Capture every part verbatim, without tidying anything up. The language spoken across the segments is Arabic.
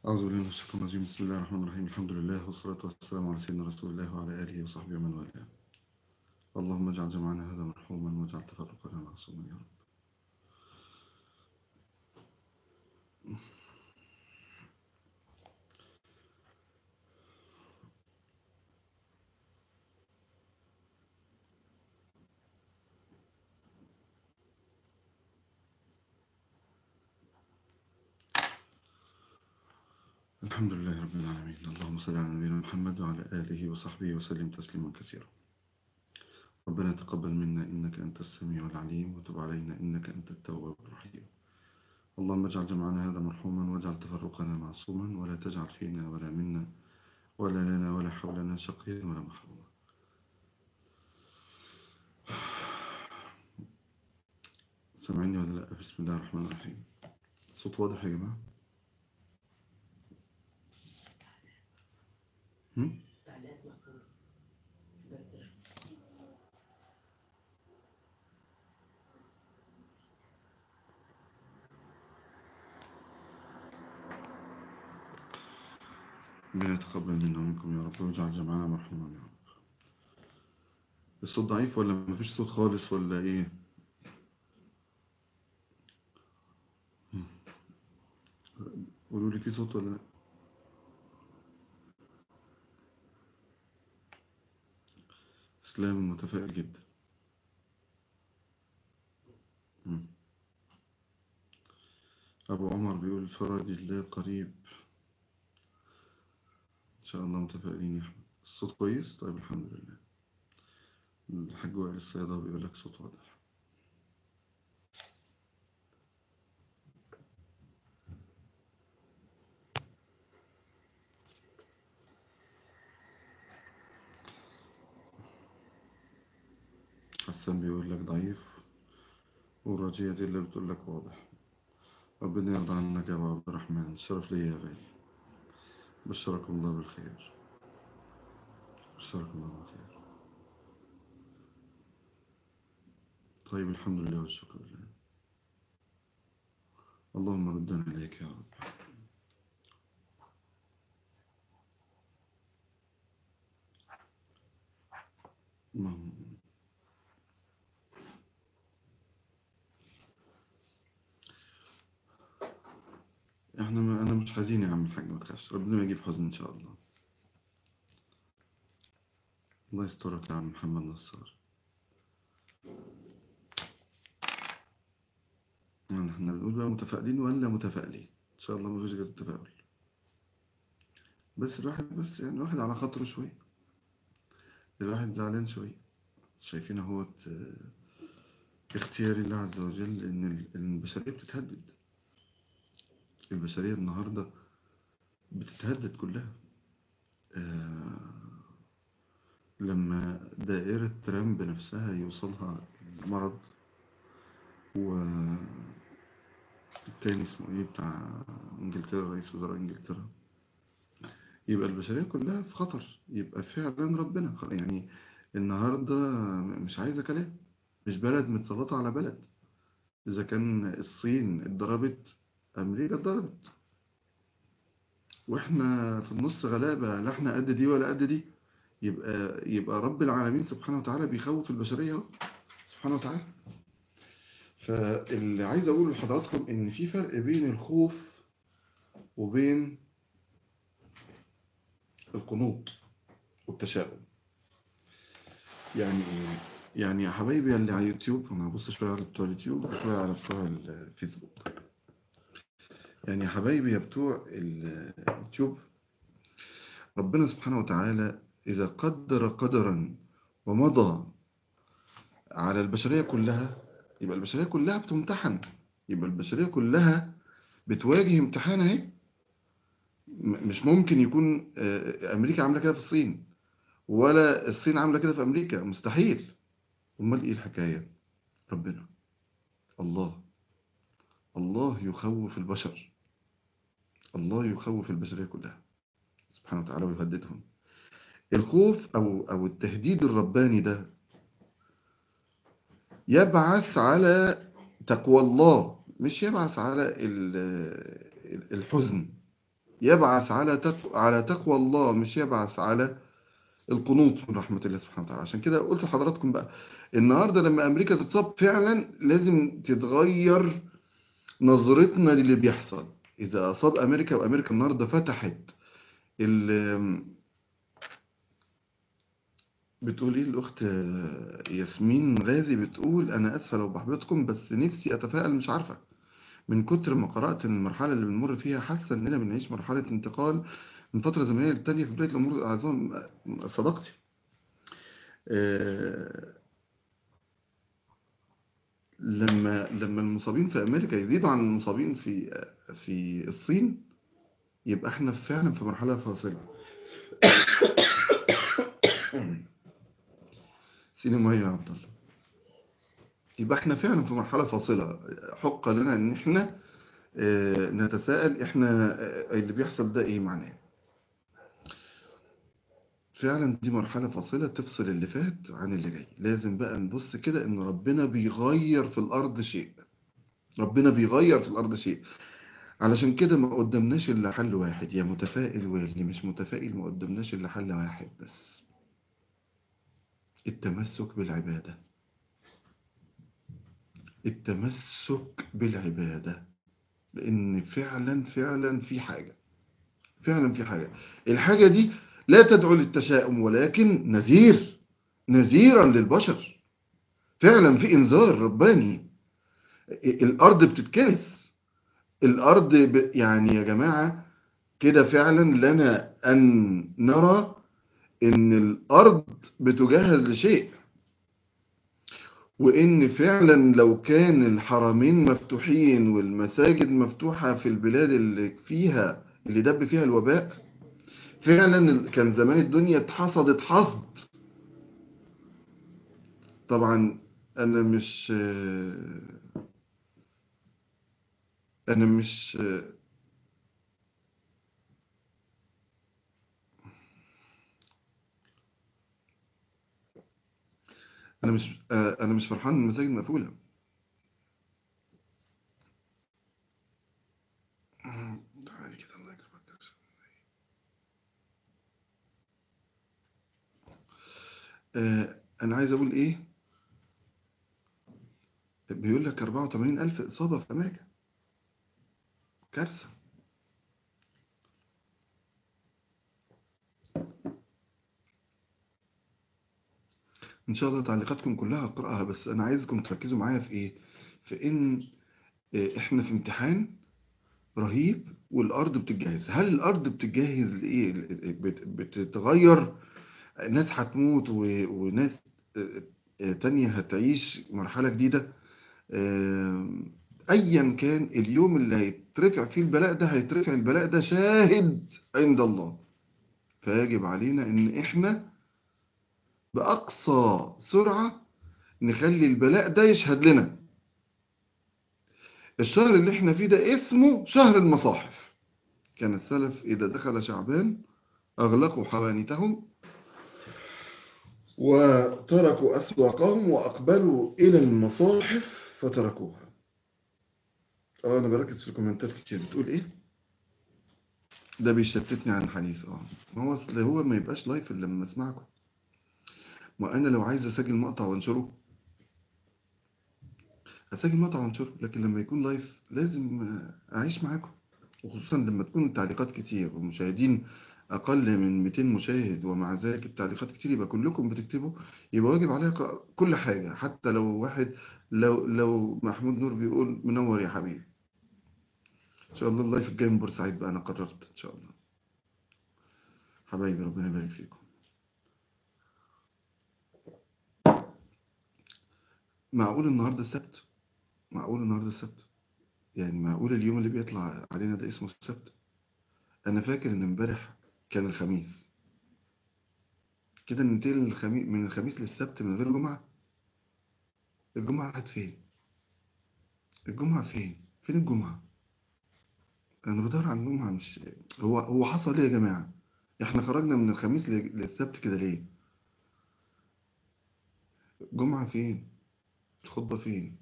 أعوذ بالله من الشيطان الرجيم. بسم الله الرحمن الرحيم. الحمد لله والصلاة والسلام على سيدنا رسول الله وعلى آله وصحبه ومن والاه. اللهم اجعل جمعنا هذا مرحوما واجعل تفرقنا معصوما يا رب. الحمد لله رب العالمين. اللهم صل على نبينا محمد وعلى آله وصحبه وسلم تسليما كثيرا. ربنا تقبل منا إنك أنت السميع العليم وتب علينا إنك أنت التواب الرحيم. اللهم اجعل جمعنا هذا مرحوما واجعل تفرقنا معصوما ولا تجعل فينا ولا منا ولا لنا ولا حولنا شقيا ولا محروما. سامعني ولا لا؟ بسم الله الرحمن الرحيم. الصوت واضح يا جماعة؟ هم؟ ربنا يتقبل منا ومنكم يا رب ويجعل جمعنا مرحوما يا رب. الصوت ضعيف ولا مفيش صوت خالص ولا ايه؟ قولوا لي في صوت ولا لا؟ اسلام متفائل جدا. مم. ابو عمر بيقول فرج الله قريب ان شاء الله. متفائلين يا احمد. الصوت كويس؟ طيب الحمد لله. الحاج وائل الصيادة بيقول لك صوت واضح. حسن بيقول لك ضعيف، ورجية دي اللي بتقول لك واضح. ربنا يرضى عنك يا ابو عبد الرحمن. الشرف ليا يا غالي. بشركم الله بالخير. بشركم الله بالخير. طيب الحمد لله والشكر لله. اللهم ردنا إليك يا رب. اللهم احنا ما انا مش حزين يا عم الحاج، ما تخافش، ربنا ما يجيب حزن ان شاء الله. الله يسترك يا عم محمد نصار. احنا بنقول بقى متفائلين ولا متفائلين؟ ان شاء الله ما فيش غير التفاؤل. بس الواحد بس يعني الواحد على خاطره شويه. الواحد زعلان شويه. شايفين اهو اختيار الله عز وجل ان ال- إن البشريه بتتهدد. البشريه النهارده بتتهدد كلها. آه لما دائره ترامب نفسها يوصلها مرض، والتاني اسمه ايه بتاع انجلترا، رئيس وزراء انجلترا، يبقى البشرية كلها في خطر. يبقى فعلا ربنا يعني النهاردة مش عايزة كلام. مش بلد متسلطة على بلد. إذا كان الصين اتضربت، أمريكا اتضربت، وإحنا في النص غلابة، لا إحنا قد دي ولا قد دي. يبقى يبقى رب العالمين سبحانه وتعالى بيخوف البشرية أهو، سبحانه وتعالى. فاللي عايز أقول لحضراتكم إن في فرق بين الخوف وبين القنوط والتشاؤم. يعني ايه؟ يعني يا حبايبي اللي على اليوتيوب، انا هبص شويه على بتوع اليوتيوب وشويه على بتوع الفيسبوك. يعني يا حبايبي يا بتوع اليوتيوب، ربنا سبحانه وتعالى اذا قدر قدرا ومضى على البشريه كلها، يبقى البشريه كلها بتمتحن. يبقى البشريه كلها بتواجه امتحان اهي. م- مش ممكن يكون آه، امريكا عامله كده في الصين، ولا الصين عامله كده في امريكا، مستحيل. امال ايه الحكايه؟ ربنا، الله، الله يخوف البشر. الله يخوف البشرية كلها سبحانه وتعالى ويهددهم. الخوف أو أو التهديد الرباني ده يبعث على تقوى الله، مش يبعث على ال- الحزن. يبعث على تقوى على تقوى الله، مش يبعث على القنوط من رحمة الله سبحانه وتعالى. عشان كده قلت لحضراتكم بقى النهاردة لما أمريكا تتصاب فعلا لازم تتغير نظرتنا للي بيحصل. إذا أصاب أمريكا، وأمريكا النهاردة فتحت ال- بتقول إيه الأخت ياسمين غازي؟ بتقول أنا آسفة لو بحبطكم، بس نفسي أتفائل، مش عارفة من كتر ما قرأت إن المرحلة اللي بنمر فيها، حاسة إننا بنعيش مرحلة انتقال من فترة زمنية للتانية في بداية الأمور. أعظم صدقتي. آه، لما لما المصابين في أمريكا يزيدوا عن المصابين في في الصين، يبقى احنا فعلا في مرحلة فاصلة. سينما هي يا عبد الله. يبقى احنا فعلا في مرحلة فاصلة. حق لنا ان احنا آه، نتساءل احنا آه، اللي بيحصل ده ايه معناه. فعلا دي مرحلة فاصلة تفصل اللي فات عن اللي جاي. لازم بقى نبص كده ان ربنا بيغير في الارض شيء. ربنا بيغير في الارض شيء. علشان كده ما قدمناش الا حل واحد، يا متفائل واللي مش متفائل، ما قدمناش الا حل واحد بس: التمسك بالعبادة. التمسك بالعبادة. لان فعلا فعلا في حاجة. فعلا في حاجة. الحاجة دي لا تدعو للتشاؤم، ولكن نذير، نذيرا للبشر. فعلا في انذار رباني. الارض بتتكنس. الارض ب... يعني يا جماعة كده فعلا لنا ان نرى ان الارض بتجهز لشيء. وان فعلا لو كان الحرمين مفتوحين والمساجد مفتوحة في البلاد اللي فيها اللي دب فيها الوباء، فعلا كان زمان الدنيا اتحصدت حصد. طبعا انا مش انا مش انا مش انا مش فرحان ان المساجد مقفولة. تعالي كده الله يكرمك. آه، انا عايز اقول ايه. بيقول لك أربعة وثمانين ألف إصابة في أمريكا. كارثة. إن شاء الله تعليقاتكم كلها هقرأها، بس أنا عايزكم تركزوا معايا في إيه؟ في إن آه، إحنا في امتحان رهيب والأرض بتتجهز. هل الأرض بتتجهز لإيه؟ بت- بتتغير. ناس هتموت و- وناس آه، آه، تانية هتعيش مرحلة جديدة. آه، أيا كان اليوم اللي هيترفع فيه البلاء ده، هيترفع البلاء ده شاهد عند الله. فيجب علينا إن إحنا بأقصى سرعة نخلي البلاء ده يشهد لنا. الشهر اللي احنا فيه ده اسمه شهر المصاحف. كان السلف إذا دخل شعبان أغلقوا حوانتهم وتركوا أسواقهم وأقبلوا إلى المصاحف فتركوها. اه أنا بركز في الكومنتات كتير. بتقول إيه؟ ده بيشتتني عن الحديث. اه ما هو أصل هو ما يبقاش لايف إلا لما أسمعكم. وأنا لو عايز أسجل مقطع وأنشره هسجل مقطع وأنشره، لكن لما يكون لايف لازم آه، أعيش معاكم. وخصوصا لما تكون التعليقات كتير والمشاهدين أقل من مئتين مشاهد، ومع ذلك التعليقات كتير، يبقى كلكم بتكتبوا. يبقى واجب عليك كل حاجة. حتى لو واحد، لو لو محمود نور بيقول منور يا حبيبي. إن شاء الله اللايف الجاي من بورسعيد بقى، أنا قررت إن شاء الله. حبايبي ربنا يبارك فيكم. معقول النهاردة السبت؟ معقول النهاردة السبت؟ يعني معقول اليوم اللي بيطلع علينا ده اسمه السبت؟ أنا فاكر إن امبارح كان الخميس. كده ننتقل الخميس من الخميس للسبت من غير جمعة. الجمعة راحت فين؟ الجمعة فين؟ فين الجمعة؟ أنا بدور على الجمعة. مش هو هو حصل إيه يا جماعة؟ إحنا خرجنا من الخميس ل- للسبت كده ليه؟ الجمعة فين؟ الخطبة فين؟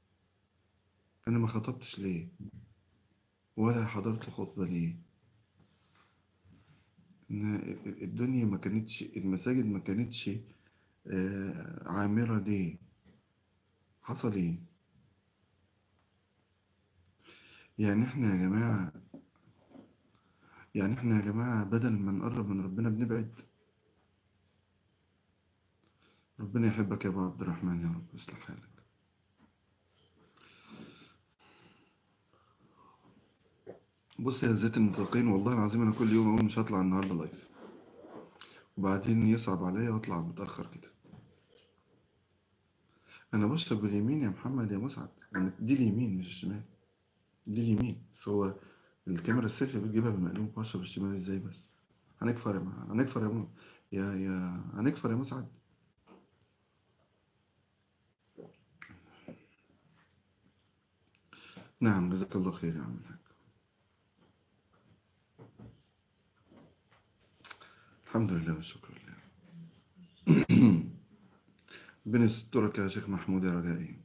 أنا ما خطبتش ليه؟ ولا حضرت الخطبة ليه؟ ان الدنيا ما كانتش، المساجد ما كانتش آه، عامرة ليه؟ حصل ايه؟ يعني احنا يا جماعة يعني احنا يا جماعة بدل ما نقرب من ربنا بنبعد. ربنا يحبك يا ابو عبد الرحمن، يا رب يصلح حالك. بص يا زيت المتقين، والله العظيم انا كل يوم اقول مش هطلع النهارده لايف، وبعدين يصعب عليا واطلع متأخر كده. انا بشرب باليمين يا محمد يا مسعد، يعني دي اليمين مش الشمال، دي اليمين. بس هو الكاميرا السيلفي بتجيبها بالمقلوب، بشرب الشمال ازاي بس؟ هنكفر يا مع... هنكفر يا م... يا يا هنكفر يا مسعد. نعم جزاك الله خير يا عم الحاج. الحمد لله والشكر لله. ربنا يسترك يا شيخ محمود يا رجائي.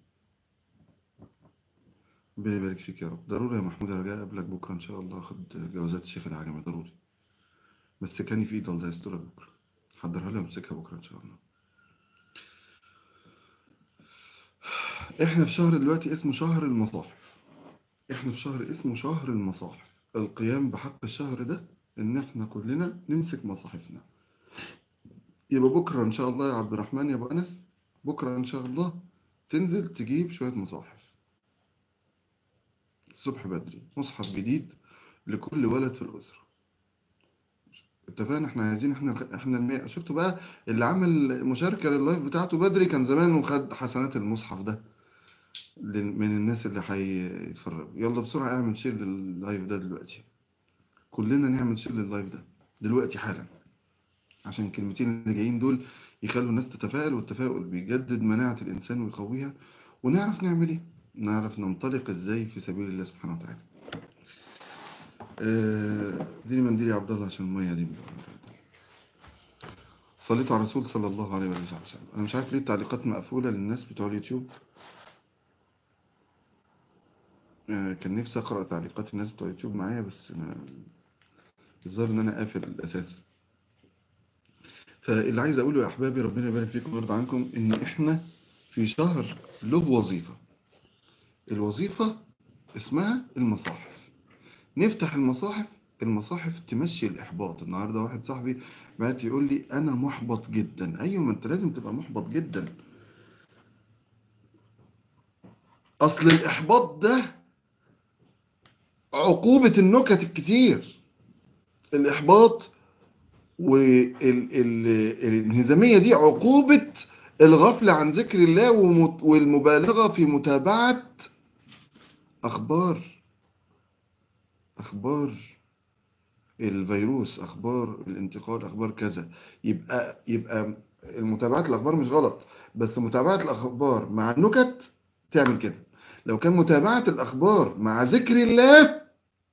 ربنا يبارك فيك يا رب. ضروري يا محمود يا رجاء اقابلك بكره ان شاء الله، اخد جوازات الشيخ العجمي ضروري. بس كان في ايد الله يسترك بكره، حضرها لي وامسكها بكره ان شاء الله. احنا في شهر دلوقتي اسمه شهر المصاحف. احنا في شهر اسمه شهر المصاحف. القيام بحق الشهر ده ان احنا كلنا نمسك مصاحفنا. يبقى بكره ان شاء الله يا عبد الرحمن يا ابو انس، بكره ان شاء الله تنزل تجيب شويه مصاحف الصبح بدري، مصحف جديد لكل ولد في الاسره. اتفقنا؟ احنا عايزين، احنا احنا المية. شفتوا بقى اللي عمل مشاركه لللايف بتاعته بدري كان زمان وخد حسنات المصحف ده لل- من الناس اللي هيتفرجوا. يلا بسرعه اعمل شير لللايف ده دلوقتي، كلنا نعمل شير لللايف ده دلوقتي حالا، عشان الكلمتين اللي جايين دول يخلوا الناس تتفائل، والتفاؤل بيجدد مناعة الإنسان ويقويها، ونعرف نعمل إيه، نعرف ننطلق إزاي في سبيل الله سبحانه وتعالى. آه، اديني منديل يا عبد الله عشان المية دي. صليت على الرسول صلى الله عليه وسلم. أنا مش عارف ليه التعليقات مقفولة للناس بتوع اليوتيوب. آه، كان نفسي أقرأ تعليقات الناس بتوع اليوتيوب معايا، بس أنا- الظاهر إن أنا قافل الأساس. فاللي عايز أقوله يا أحبابي، ربنا يبارك فيكم ويرضى عنكم، إن إحنا في شهر له وظيفة. الوظيفة اسمها المصاحف. نفتح المصاحف، المصاحف تمشي الإحباط. النهاردة واحد صاحبي بعت يقول لي أنا محبط جدا. أيوة، ما أنت لازم تبقى محبط جدا. أصل الإحباط ده عقوبة النكت الكتير. الإحباط والانهزامية دي عقوبة الغفلة عن ذكر الله ومت- والمبالغة في متابعة أخبار أخبار الفيروس، اخبار الانتقال، اخبار كذا. يبقى يبقى متابعه الاخبار مش غلط، بس متابعه الاخبار مع النكت تعمل كده. لو كان متابعه الاخبار مع ذكر الله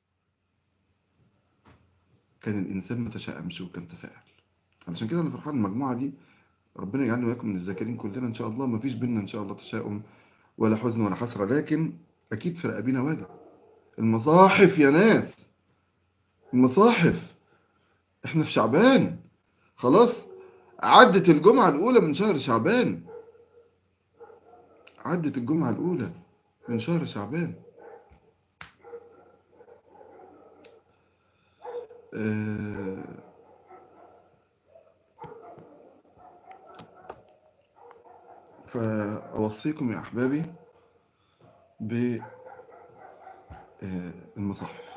كان الانسان ما تشائمش وكان تفائل. علشان كده انا فرحان المجموعه دي. ربنا يجعلنا وياكم من الذاكرين كلنا ان شاء الله. ما فيش بينا ان شاء الله تشاؤم ولا حزن ولا حسره، لكن اكيد في رقابينا واجب. المصاحف يا ناس، المصاحف. احنا في شعبان خلاص، عدت الجمعة الأولى من شهر شعبان. عدت الجمعة الأولى من شهر شعبان. آه، فأوصيكم يا أحبابي بالمصاحف.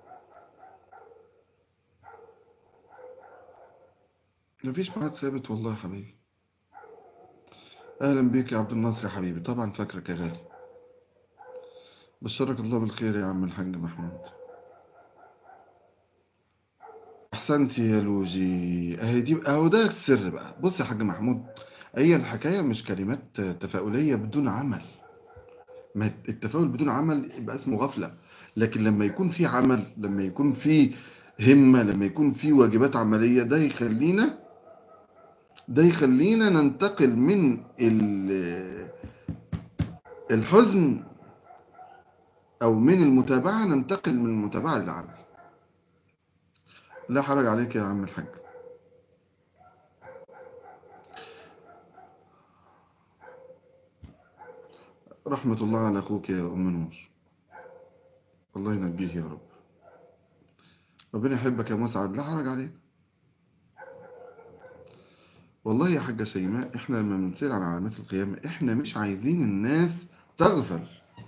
مفيش ميعاد ثابت والله يا حبيبي. أهلا بيك يا عبد الناصر يا حبيبي، طبعا فاكرك يا غالي. بشرك الله بالخير يا عم الحاج محمود. أحسنت يا لوجي. أهي دي أهو ده السر بقى. بص يا حاج محمود، هي الحكاية مش كلمات تفاؤلية بدون عمل. ما التفاؤل بدون عمل يبقى اسمه غفلة. لكن لما يكون في عمل، لما يكون في همة، لما يكون في واجبات عملية، ده يخلينا ده يخلينا ننتقل من ال- الحزن أو من المتابعة، ننتقل من المتابعة للعمل. لا حرج عليك يا عم الحاج. رحمة الله على أخوك يا أم نور، الله ينجيه يا رب. ربنا يحبك يا مسعد، لا حرج عليك. والله يا حاجة شيماء، احنا لما بنسأل عن علامات القيامة احنا مش عايزين الناس تغفل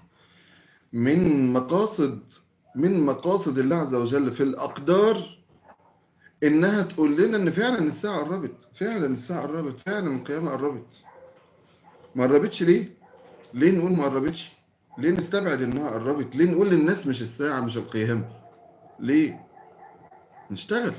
من مقاصد من مقاصد الله عز وجل في الأقدار، إنها تقول لنا إن فعلا الساعة قربت، فعلا الساعة قربت، فعلا القيامة قربت. ما قربتش ليه؟ ليه نقول ما قربتش؟ ليه نستبعد إنها قربت؟ ليه نقول للناس مش الساعة مش القيامة؟ ليه؟ نشتغل.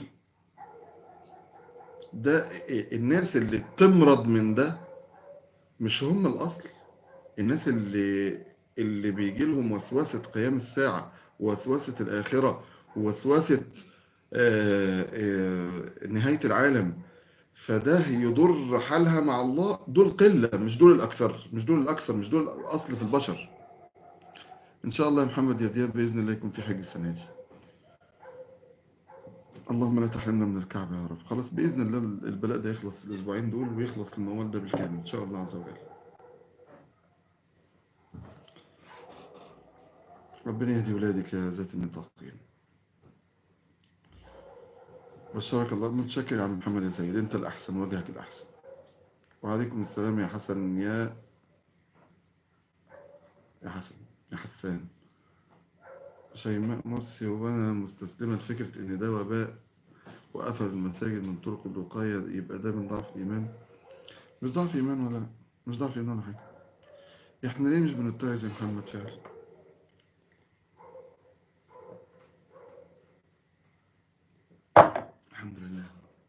ده الناس اللي بتمرض من ده مش هم الأصل. الناس اللي اللي بيجي لهم وسوسة قيام الساعة، ووسوسة الآخرة، ووسوسة آه، آه، نهاية العالم، فده يضر حالها مع الله، دول قلة، مش دول الأكثر، مش دول الأكثر، مش دول الأصل في البشر. إن شاء الله يا محمد يا دياب بإذن الله يكون في حج السنة دي. اللهم لا تحرمنا من الكعبة يا رب. خلاص بإذن الله البلاء ده يخلص الأسبوعين دول، ويخلص الموال ده بالكامل إن شاء الله عز وجل. ربنا يهدي ولادك يا ذات النطاقين. بشرك الله، متشكر يا عم محمد يا سيد، أنت الأحسن، وجهك الأحسن. وعليكم السلام يا حسن، يا يا حسن، يا حسان. شيماء مرسي، وأنا مستسلمة لفكرة إن ده وباء وقفل المساجد من طرق الوقاية، يبقى ده من ضعف الإيمان. مش ضعف إيمان ولا لا، مش ضعف إيمان ولا حاجة. إحنا ليه مش بنتعظ يا محمد فعلا؟ الحمد لله.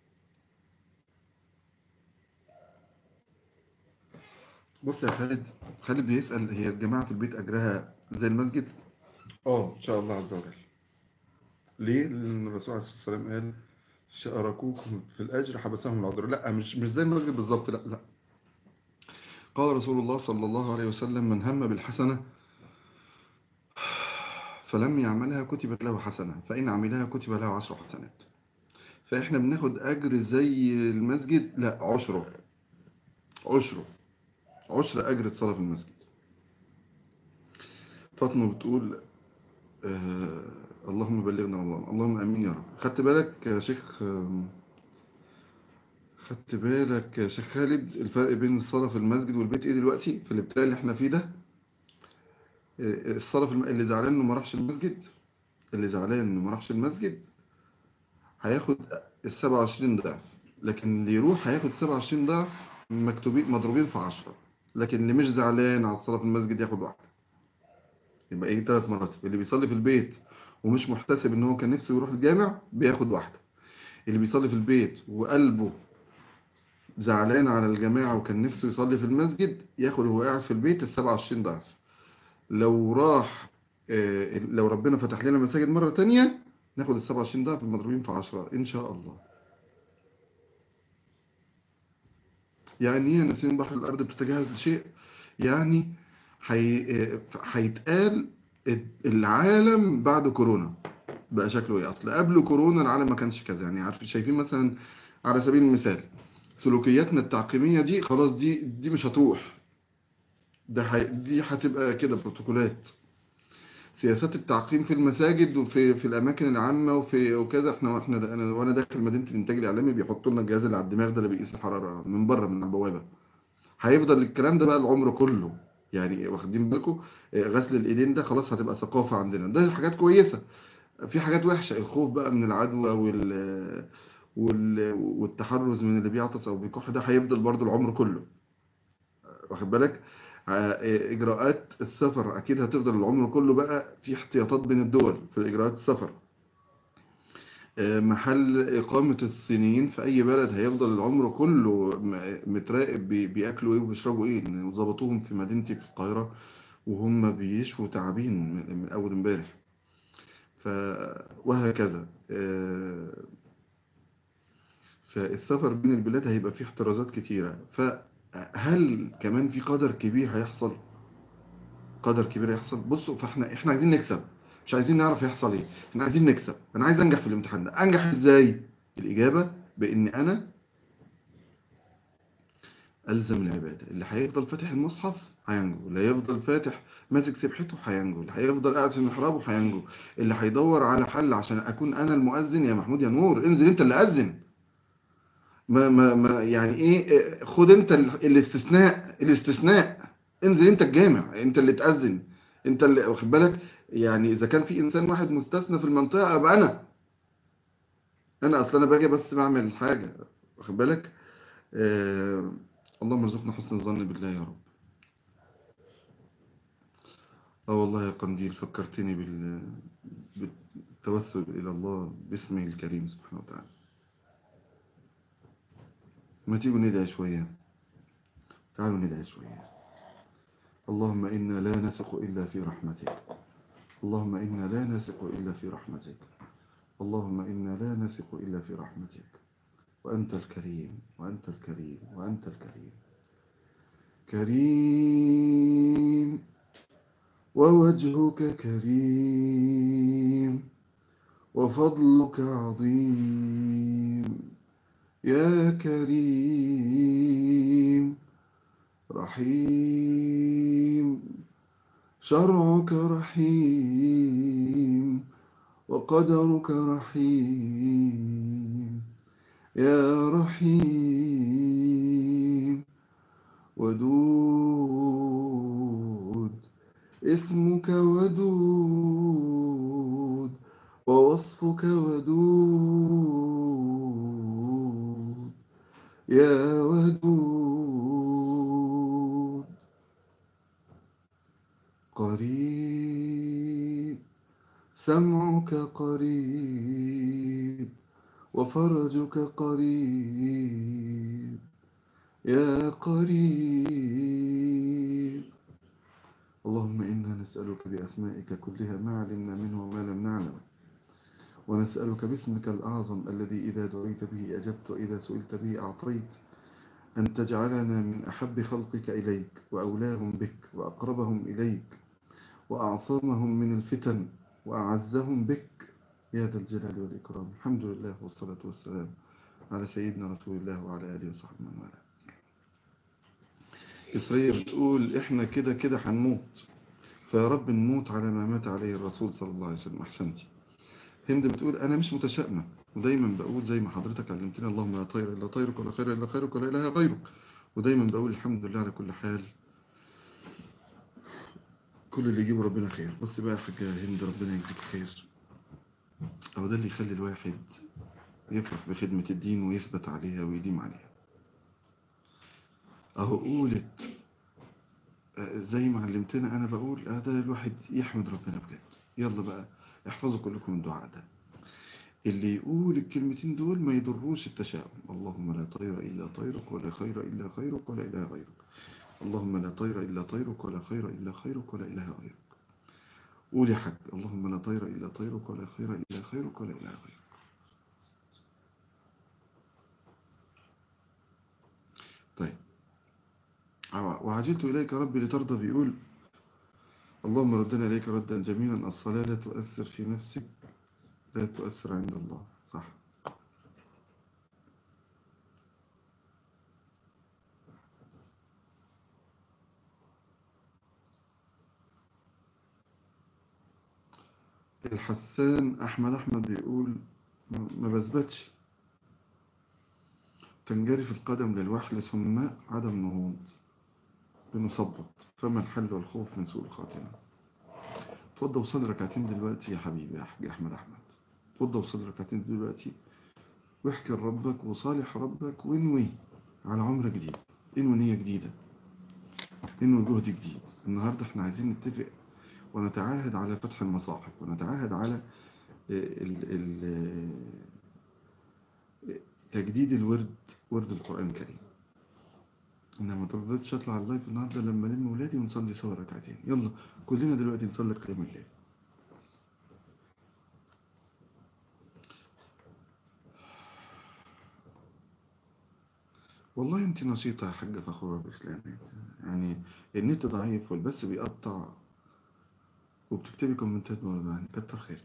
بص يا خالد، خالد بيسأل هي الجماعة في البيت أجرها زي المسجد؟ اه إن شاء الله عز وجل. ليه؟ لأن الرسول عليه الصلاة والسلام قال شاركوكم في الأجر حبسهم العذر. لا مش مش زي المسجد بالظبط، لا لا. قال رسول الله صلى الله عليه وسلم من هم بالحسنة فلم يعملها كتبت له حسنة، فإن عملها كتب له عشر حسنات. فإحنا بناخد أجر زي المسجد؟ لا، عشره، عشره، عشر أجر الصلاة في المسجد. فاطمة بتقول آه اللهم بلغنا رمضان، اللهم امين يا رب. خدت بالك يا شيخ آه، خدت بالك يا شيخ خالد الفرق بين الصلاة في المسجد والبيت ايه دلوقتي في الابتلاء اللي احنا فيه ده؟ آه، الصلاة في الم... اللي زعلان انه ما راحش المسجد، اللي زعلان انه ما راحش المسجد هياخد ال سبعة وعشرين ضعف، لكن اللي يروح هياخد سبعة وعشرين ضعف مكتوبين مضروبين في عشرة. لكن اللي مش زعلان على الصلاة في المسجد ياخد واحدة. يبقى ايه؟ ثلاث مراتب. اللي بيصلي في البيت ومش محتسب ان هو كان نفسه يروح الجامع بياخد واحدة. اللي بيصلي في البيت وقلبه زعلان على الجماعة وكان نفسه يصلي في المسجد ياخد وهو قاعد في البيت السبعة وعشرين ضعف. لو راح آه، لو ربنا فتح لنا مساجد مرة تانية ناخد السبعة وعشرين ضعف المضروبين في عشرة إن شاء الله. يعني ايه نسيم بحر الأرض بتتجهز لشيء؟ يعني هي- آه، هيتقال العالم بعد كورونا بقى شكله ايه. اصل قبل كورونا العالم ما كانش كذا. يعني عارف، شايفين مثلا على سبيل المثال سلوكياتنا التعقيمية دي خلاص، دي دي مش هتروح. ده حي... دي هتبقى كده بروتوكولات. سياسات التعقيم في المساجد وفي في الاماكن العامه وفي وكذا. احنا واحنا دا انا وانا داخل مدينه الانتاج الاعلامي بيحطوا لنا الجهاز اللي على الدماغ ده اللي بيقيس الحراره من بره من البوابه. هيفضل الكلام ده بقى العمر كله. يعني واخدين بالكم؟ آه، غسل الايدين ده خلاص هتبقى ثقافه عندنا. ده حاجات كويسه. في حاجات وحشه، الخوف بقى من العدوى وال وال والتحرز من اللي بيعطس او بيكح، ده هيفضل برضو العمر كله. واخد بالك؟ ع- اجراءات السفر اكيد هتفضل العمر كله بقى في احتياطات بين الدول في اجراءات السفر. آه، محل اقامة الصينيين في اي بلد هيفضل العمر كله م- متراقب بي- بياكلوا ايه وبيشربوا ايه. لأن ظبطوهم في مدينتي في القاهرة وهم بيشفوا تعابين من من اول امبارح. ف وهكذا. آه، فالسفر بين البلاد هيبقى فيه احترازات كتيرة. فهل كمان في قدر كبير هيحصل؟ قدر كبير يحصل. بصوا، فاحنا احنا عايزين نكسب، مش عايزين نعرف هيحصل ايه، احنا عايزين نكسب. انا عايز انجح في الامتحان ده. انجح ازاي؟ الاجابة بان انا ألزم العبادة. اللي هيفضل فاتح المصحف هينجو، اللي هيفضل فاتح ماسك سبحته هينجو، اللي هيفضل قاعد في محرابه هينجو، اللي هيدور على حل عشان أكون أنا المؤذن. يا محمود يا نور، انزل أنت اللي أذن. ما ما ما يعني إيه، خد أنت الاستثناء، الاستثناء انزل أنت الجامع، أنت اللي تأذن، أنت اللي واخد بالك. يعني إذا كان في إنسان واحد مستثنى في المنطقة أبقى أنا. أنا أصلا أنا باجي بس بعمل حاجة، واخد بالك. آه. اللهم ارزقنا حسن الظن بالله يا رب. اه والله يا قنديل فكرتني بال... بالتوسل إلى الله باسمه الكريم سبحانه وتعالى. ما تيجوا ندعي شوية، تعالوا ندعي شوية. اللهم إنا لا نثق إلا في رحمتك، اللهم إنا لا نثق إلا في رحمتك، اللهم إنا لا نثق إلا في رحمتك، وأنت الكريم وأنت الكريم وأنت الكريم. كريم ووجهك كريم وفضلك عظيم يا كريم. رحيم شرعك رحيم وقدرك رحيم يا رحيم. ودود اسمك ودود ووصفك ودود يا ودود. قريب سمعك قريب وفرجك قريب يا قريب. اللهم إنا نسألك بأسمائك كلها ما علمنا منه وما لم نعلم، ونسألك باسمك الأعظم الذي إذا دعيت به أجبت وإذا سئلت به أعطيت، أن تجعلنا من أحب خلقك إليك وأولاهم بك وأقربهم إليك وأعصمهم من الفتن وأعزهم بك يا ذا الجلال والإكرام. الحمد لله والصلاة والسلام على سيدنا رسول الله وعلى آله وصحبه من والاه. إسرائيل بتقول إحنا كده كده هنموت، فيا رب نموت على ما مات عليه الرسول صلى الله عليه وسلم. أحسنتي. هند بتقول أنا مش متشائمة، ودايما بقول زي ما حضرتك علمتنا، اللهم لا طير إلا طيرك ولا خير إلا خيرك ولا إله غيرك. ودايما بقول الحمد لله على كل حال، كل اللي يجيبه ربنا خير. بص بقى يا حاجة هند، ربنا يجزيك خير. أو ده اللي يخلي الواحد يفرح بخدمة الدين ويثبت عليها ويديم عليها. أهو قولت زي ما علمتنا، أنا بقول هذا الواحد يحمد ربنا بجد. يلا بقى احفظوا كلكم الدعاء ده. اللي يقول الكلمتين دول ما يضروش التشاؤم. اللهم لا طير إلا طيرك ولا خير إلا خيرك ولا إله غيرك. اللهم لا طير إلا طيرك ولا خير إلا خيرك ولا إله غيرك. قول يا حاج اللهم لا طير إلا طيرك ولا خير إلا خيرك ولا إله غيرك. طيب. وعجلت إليك ربي لترضى بيقول اللهم ردنا إليك ردا جميلا. الصلاة لا تؤثر في نفسك، لا تؤثر عند الله. صح. الحسان أحمد أحمد بيقول ما بثبتش، تنجرف القدم للوحل ثم عدم نهوض، بنثبط، فما الحل والخوف من سوء الخاتمة. توضى وصلي ركعتين دلوقتي يا حبيبي يا حاج أحمد أحمد. توضى وصلي ركعتين دلوقتي واحكي لربك وصالح ربك وانوي على عمر جديد. انوي نية جديدة، انوي جهد جديد. النهاردة احنا عايزين نتفق ونتعاهد على فتح المصاحف، ونتعاهد على ال ال تجديد الورد، ورد القرآن الكريم. انا ما ترضيتش اطلع على اللايف النهارده لما لم ولادي ونصلي سوا ركعتين. يلا كلنا دلوقتي نصلي قيام الليل. والله انت نشيطة يا حاجة فخورة بإسلامك. يعني النت ضعيف والبث بيقطع، وبتكتبي كومنتات برضه، يعني كتر خيرك.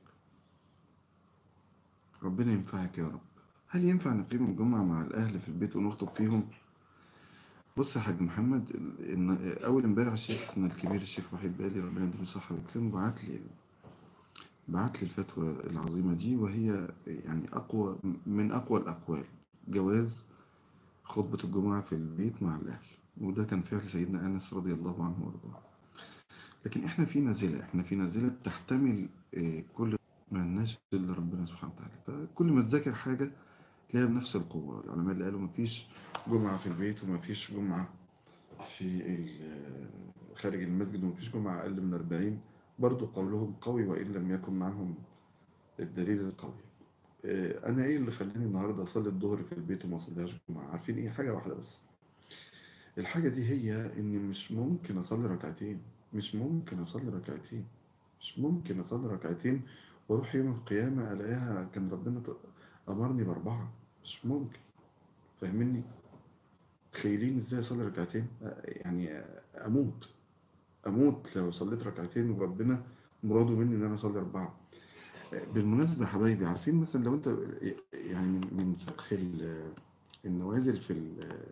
ربنا ينفعك يا رب. هل ينفع نقيم الجمعة مع الأهل في البيت ونخطب فيهم؟ بص يا حاج محمد، ال- إن- أول امبارح الشيخنا الكبير الشيخ وحيد بالي ربنا يديله الصحة والكرم بعت لي بعت لي الفتوى العظيمة دي، وهي يعني أقوى من أقوى الأقوال: جواز خطبة الجمعة في البيت مع الأهل. وده كان فعل سيدنا أنس رضي الله عنه وارضاه. لكن احنا في نازلة احنا في نازلة تحتمل آه، كل ما لناش إلا ربنا سبحانه وتعالى. فكل ما تذاكر حاجة تلاقيها بنفس القوة. العلماء اللي قالوا مفيش جمعة في البيت ومفيش جمعة في ال- خارج المسجد ومفيش جمعة أقل من أربعين، برضو قولهم قوي وإن لم يكن معهم الدليل القوي. آه، أنا إيه اللي خلاني النهاردة أصلي الظهر في البيت وما أصليهاش جمعة؟ عارفين إيه؟ حاجة واحدة بس. الحاجة دي هي إني مش ممكن أصلي ركعتين مش ممكن أصلي ركعتين مش ممكن أصلي ركعتين وأروح يوم القيامة ألاقيها كان ربنا ت- أمرني بأربعة. مش ممكن. فاهميني؟ تخيلين إزاي أصلي ركعتين؟ آه، يعني آه، أموت أموت لو صليت ركعتين وربنا مراده مني إن أنا أصلي أربعة. آه، بالمناسبة يا حبايبي، عارفين مثلا لو أنت يعني من فقه ال- النوازل في ال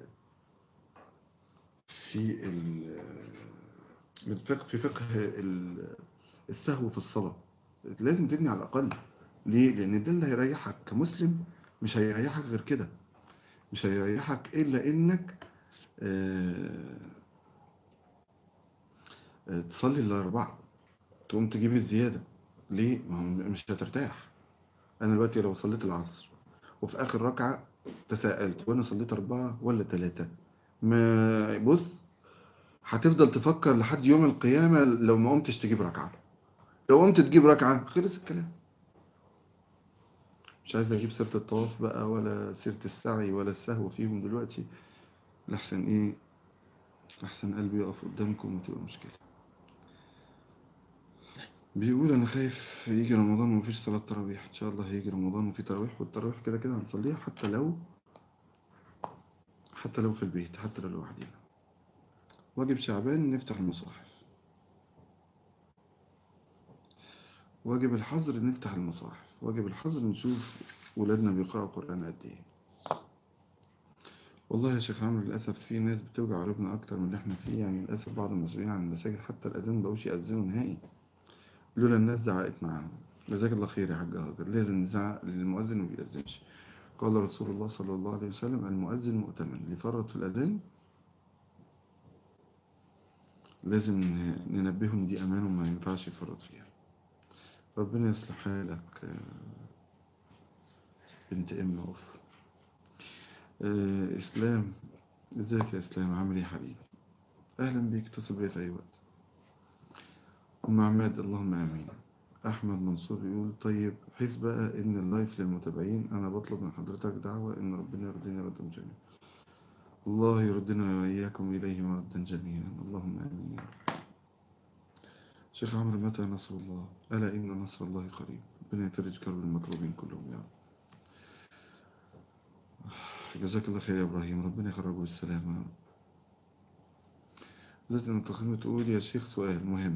في ال من فقه في فقه ال- السهو في الصلاة، لازم تبني على الأقل. ليه؟ لأن ده اللي هيريحك كمسلم. مش هيريحك غير كده. مش هيريحك إلا إنك آه، آه، تصلي الأربعة تقوم تجيب الزيادة. ليه؟ ما هو مش هترتاح. أنا دلوقتي لو صليت العصر وفي آخر ركعة تساءلت وأنا صليت أربعة ولا ثلاثة، ما بص، هتفضل تفكر لحد يوم القيامة لو ما قمتش تجيب ركعة. لو قمت تجيب ركعة خلص الكلام. مش عايز اجيب سيرة الطواف بقى ولا سيرة السعي ولا السهو فيهم دلوقتي، لحسن ايه، لحسن قلبي يقف قدامكم وتبقى مشكلة. بيقول انا خايف يجي رمضان ومفيش صلاة تراويح. ان شاء الله هيجي رمضان وفي تراويح، والتراويح كده كده هنصليها حتى لو حتى لو في البيت، حتى لو لوحدينا. واجب شعبان نفتح المصاحف. واجب الحظر نفتح المصاحف. واجب الحظر نشوف ولادنا بيقرأوا قرآن قد ايه. والله يا شيخ عمرو، للأسف في ناس بتوجع قلوبنا أكتر من اللي احنا فيه. يعني للأسف بعض المسؤولين عن المساجد حتى الأذان مبقوش يأذنوا نهائي لولا الناس زعقت معاهم. جزاك الله خير يا حاج هاجر. لازم نزعق للمؤذن وما بيأذنش. قال رسول الله صلى الله عليه وسلم: المؤذن مؤتمن، اللي فرط في الأذان لازم ننبهه إن دي أمانة وما ينفعش يفرط فيها. ربنا يصلح حالك بنت أم أوف. آه، إسلام، ازيك يا إسلام؟ عامل إيه يا حبيبي؟ أهلا بيك، اتصل بيا في أي وقت. أم عماد، اللهم آمين. أحمد منصور يقول: طيب بحيث بقى إن اللايف للمتابعين، أنا بطلب من حضرتك دعوة إن ربنا يرضيني ردا جميلا. الله يردنا وإياكم إليه مردا جميلا، اللهم آمين. شيخ عمرو، متى نصر الله؟ ألا إن نصر الله قريب. ربنا يفرج كرب المطلوبين كلهم يا رب. جزاك الله خير يا إبراهيم، ربنا يخرجه بالسلامة يا رب. ذات المتخيمة تقول: يا شيخ سؤال مهم.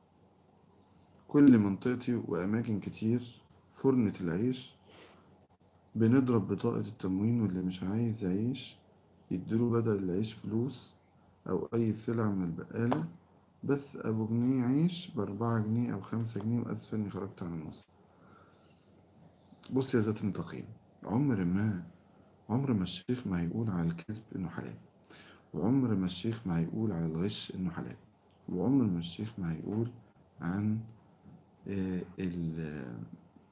كل منطقتي وأماكن كتير فرنة العيش بنضرب بطاقة التموين، واللي مش عايز يعيش يديله بدل العيش فلوس أو أي سلعة من البقالة، بس أبو جنيه عيش بأربعة جنيه أو خمسة جنيه، وأسف إني خرجت عن النص. بص يا ذات النطاقين، عمر ما عمر ما الشيخ ما هيقول على الكذب إنه حلال، وعمر ما الشيخ ما هيقول على الغش إنه حلال، وعمر ما الشيخ ما هيقول عن آه، ال-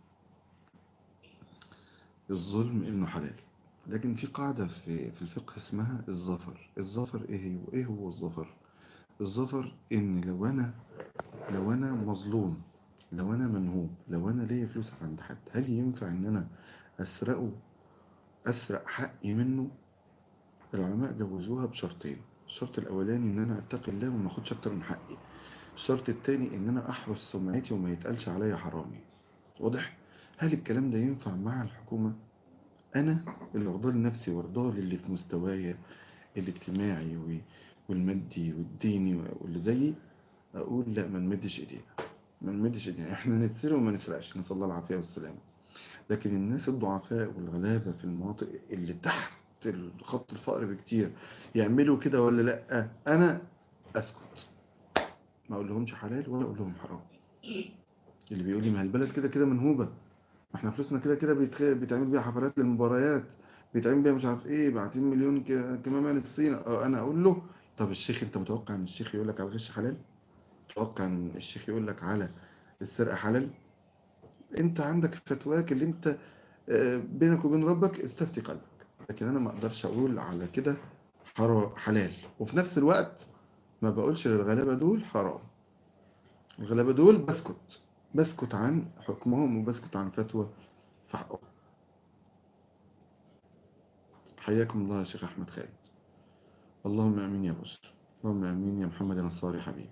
الظلم إنه حلال. لكن في قاعدة في في الفقه اسمها الظفر. الظفر إيه هو إيه هو الظفر؟ الظفر إن لو أنا لو أنا مظلوم، لو أنا منهوب، لو أنا ليا فلوس عند حد، هل ينفع إن أنا أسرقه أسرق حقي منه؟ العلماء جوزوها بشرطين. الشرط الأولاني إن أنا أتقي الله وما أخدش أكتر من حقي. الشرط التاني إن أنا أحرس سمعتي وما يتقالش عليا حرامي. واضح؟ هل الكلام ده ينفع مع الحكومة؟ أنا اللي أرضاه لنفسي وأرضاه للي في مستوايا الاجتماعي و- والمادي والديني واللي زيي، أقول لا، ما نمدش إيدينا. ما نمدش ايدينا، احنا نتسرق وما نسرقش، نسأل الله العافية والسلامة. لكن الناس الضعفاء والغلابة في المناطق اللي تحت خط الفقر بكتير يعملوا كده ولا لا، انا اسكت، ما اقول لهمش حلال ولا اقول لهم حرام. اللي بيقول لي ما البلد كده كده منهوبة، ما احنا فلوسنا كده كده بيتخ... بيتعمل بيها حفلات للمباريات، بيتعمل بيها مش عارف ايه، باعتين مليون ك... كمامة للصين. اه انا اقول له طب الشيخ، انت متوقع ان الشيخ يقول لك على الغش حلال؟ متوقع ان الشيخ يقول لك على السرقة حلال؟ انت عندك فتواك اللي انت آه، بينك وبين ربك استفتي قلبك. لكن انا ما اقدرش اقول على كده حرام حلال، وفي نفس الوقت ما بقولش للغلابة دول حرام. الغلابة دول بسكت، بسكت عن حكمهم وبسكت عن فتوى في حقهم. حياكم الله يا شيخ احمد خالد. اللهم امين يا بشر، اللهم امين يا محمد الصالح حبيبي.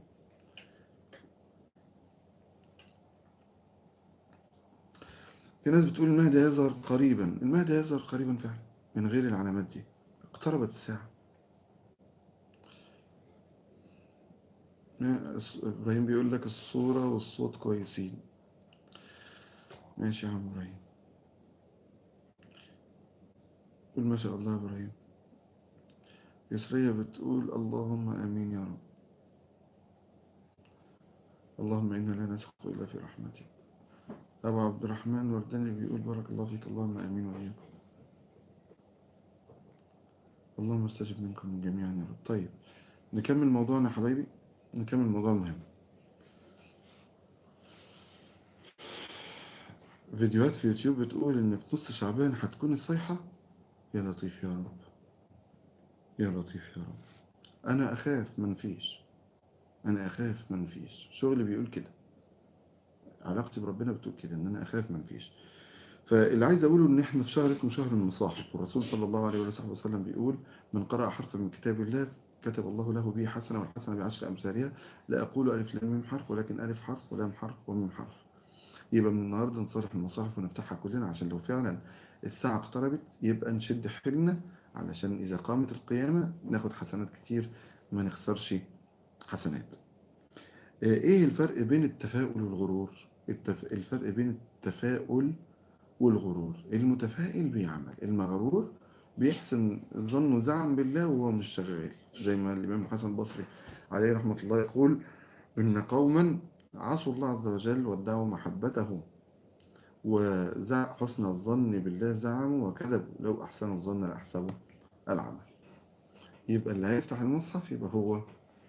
في ناس بتقول المهدي يظهر قريبا، المهدي يظهر قريبا فعلا من غير العلامات دي، اقتربت الساعة. ابراهيم بيقول لك الصورة والصوت كويسين. ماشي يا عم ابراهيم، قول ما شاء الله يا ابراهيم. يسرية بتقول اللهم امين يا رب، اللهم انا لا نثق الا في رحمتك. ابو عبد الرحمن ورداني بيقول بارك الله فيك، اللهم امين واياكم، اللهم استجب منكم جميعا يا رب. طيب نكمل موضوعنا يا حبايبي، نكمل موضوع مهم. فيديوهات في يوتيوب بتقول ان في نص شعبان هتكون الصيحة. يا لطيف يا رب، يا لطيف يا رب. انا اخاف منفيش، انا اخاف منفيش، شغلي بيقول كده، علاقتي بربنا بتقول كده، ان انا اخاف منفيش. فاللي عايز اقوله ان احنا في شهر اسمه شهر المصاحف، والرسول صلى الله عليه وصحبه وسلم بيقول من قرأ حرفا من كتاب الله كتب الله له به حسنة، والحسنة بعشر امثالها. لا اقول الف لام ميم حرف، ولكن الف حرف ولام حرف وميم حرف. يبقى من النهارده نصرف المصاحف ونفتحها كلنا، عشان لو فعلا الساعة اقتربت يبقى نشد حيلنا، علشان إذا قامت القيامة ناخد حسنات كتير، ما نخسرش حسنات. آه، إيه الفرق بين التفاؤل والغرور؟ التف... الفرق بين التفاؤل والغرور، المتفائل بيعمل، المغرور بيحسن ظنه زعم بالله وهو مش شغال. زي ما الإمام الحسن البصري عليه رحمة الله يقول إن قوما عصوا الله عز وجل وادعوا محبته، وحسن الظن بالله زعموا وكذبوا، لو أحسنوا الظن لأحسبوا العمل. يبقى اللي هيفتح المصحف يبقى هو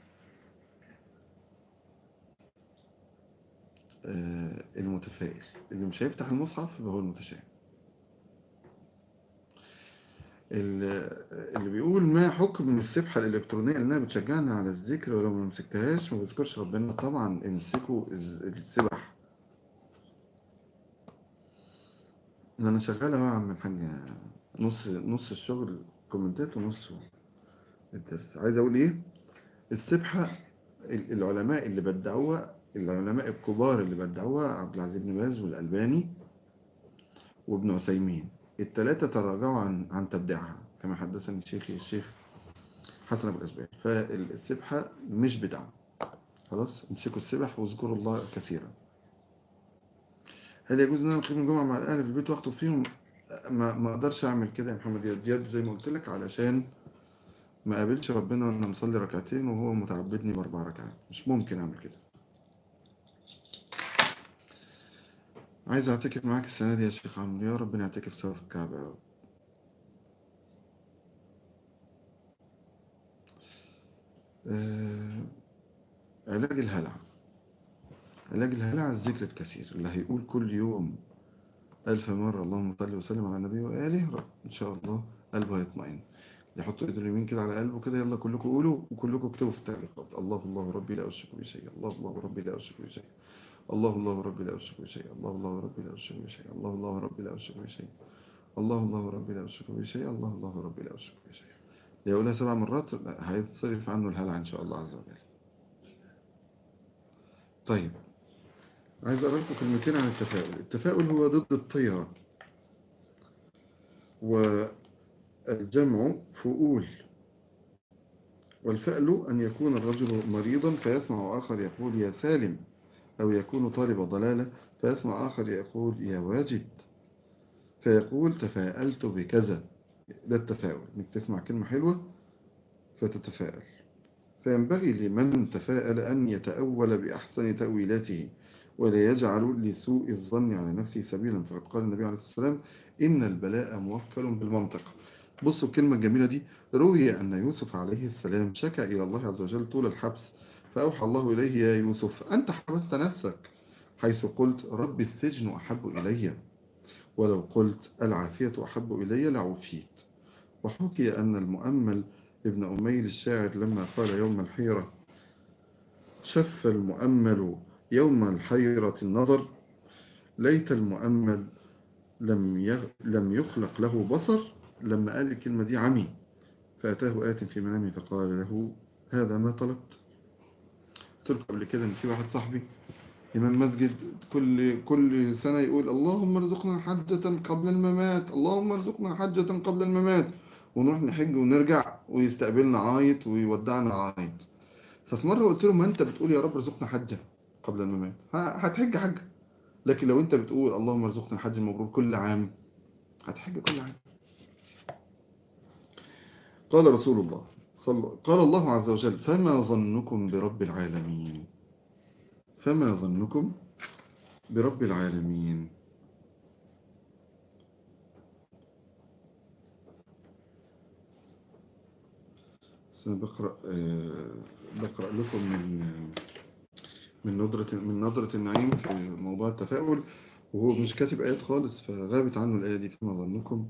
آه، المتفائل، اللي مش هيفتح المصحف يبقى هو المتشائم. اللي بيقول ما حكم السبحة الإلكترونية لأنها بتشجعنا على الذكر، ولو ما مسكتهاش ما بذكرش ربنا. طبعا امسكوا السبح. أنا شغال أهو يا عم الحاج، نص نص الشغل كومنتات ونص الدرس. عايز أقول إيه؟ السبحة العلماء اللي بدعوها، العلماء الكبار اللي بدعوها، عبد العزيز بن باز والألباني وابن عثيمين، الثلاثة تراجعوا عن عن تبديعها كما حدثني الشيخ الشيخ حسن أبو الأسباب. فالسبحة مش بدعة، خلاص امسكوا السبح واذكروا الله كثيرا. هل يجوز ان انا اقيم الجمعة مع الاهل في البيت واخطب فيهم؟ ما ما اقدرش اعمل كده يا محمد دياب دياب زي ما قلت لك، علشان ما قابلش ربنا وانا مصلي ركعتين وهو متعبدني باربع ركعات، مش ممكن اعمل كده. عايز اعتكف معاك السنة دي يا شيخ عمرو، يا رب نعتكف سوا في الكعبة يا رب. آه... علاج الهلع، علاج الهلع الذكر الكثير، اللي هيقول كل يوم ألف مرة اللهم صل وسلم على النبي وآله رب إن شاء الله قلبه هيطمئن. يحط ايده اليمين كده على قلبه كده، يلا كلكم قولوا وكلكم اكتبوا في التعليقات: الله الله ربي لا أشرك به شيئا، الله الله ربي لا أشرك به شيئا، الله الله ربي لا أشرك به شيئا، الله الله ربي لا أشرك به شيئا، الله الله ربي لا أشرك به شيئا، الله الله ربي لا أشرك به شيئا، الله الله ربي لا أشرك به شيئا. يقولها سبع مرات هيتصرف عنه الهلع إن شاء الله عز وجل. طيب عايز أقرأ لكم كلمتين عن التفاؤل. التفاؤل هو ضد الطيرة، والجمع فؤول، والفأل أن يكون الرجل مريضا فيسمع آخر يقول يا سالم أو يكون طالب ضلالة، فيسمع آخر يقول يا واجد، فيقول تفاءلت بكذا. ده التفاؤل، انك تسمع كلمة حلوة فتتفائل. فينبغي لمن تفاءل أن يتأول بأحسن تأويلاته، ولا يجعل لسوء الظن على نفسه سبيلا. فقد قال النبي عليه الصلاة والسلام إن البلاء موكل بالمنطق. بصوا الكلمة الجميلة دي. روي أن يوسف عليه السلام شكى إلى الله عز وجل طول الحبس، فأوحى الله إليه يا يوسف أنت حبست نفسك، حيث قلت رب السجن أحب إلي، ولو قلت العافية أحب إلي لعفيت. وحكي أن المؤمل ابن أميل الشاعر لما قال يوم الحيرة شف المؤمل يوم الحيرة النظر، ليت المؤمل لم يغ... لم يخلق له بصر. لما قال الكلمة دي عمي، فأتاه آت في منامه فقال له هذا ما طلبت. قلت قبل كده إن في واحد صاحبي إمام مسجد كل كل سنة يقول اللهم ارزقنا حجة قبل الممات، اللهم ارزقنا حجة قبل الممات، ونروح نحج ونرجع ويستقبلنا عايط ويودعنا عايط. ففي مرة قلت له ما أنت بتقول يا رب ارزقنا حجة قبل الممات هتحج حجة، لكن لو أنت بتقول اللهم ارزقنا الحج المبرور كل عام هتحج كل عام. قال رسول الله صلى قال الله عز وجل فما ظنكم برب العالمين، فما ظنكم برب العالمين. بقرأ بقرأ لكم من من نظرة من نظرة النعيم في موضوع التفاؤل، وهو مش كاتب آيات خالص فغابت عنه الآية دي. فما ظنكم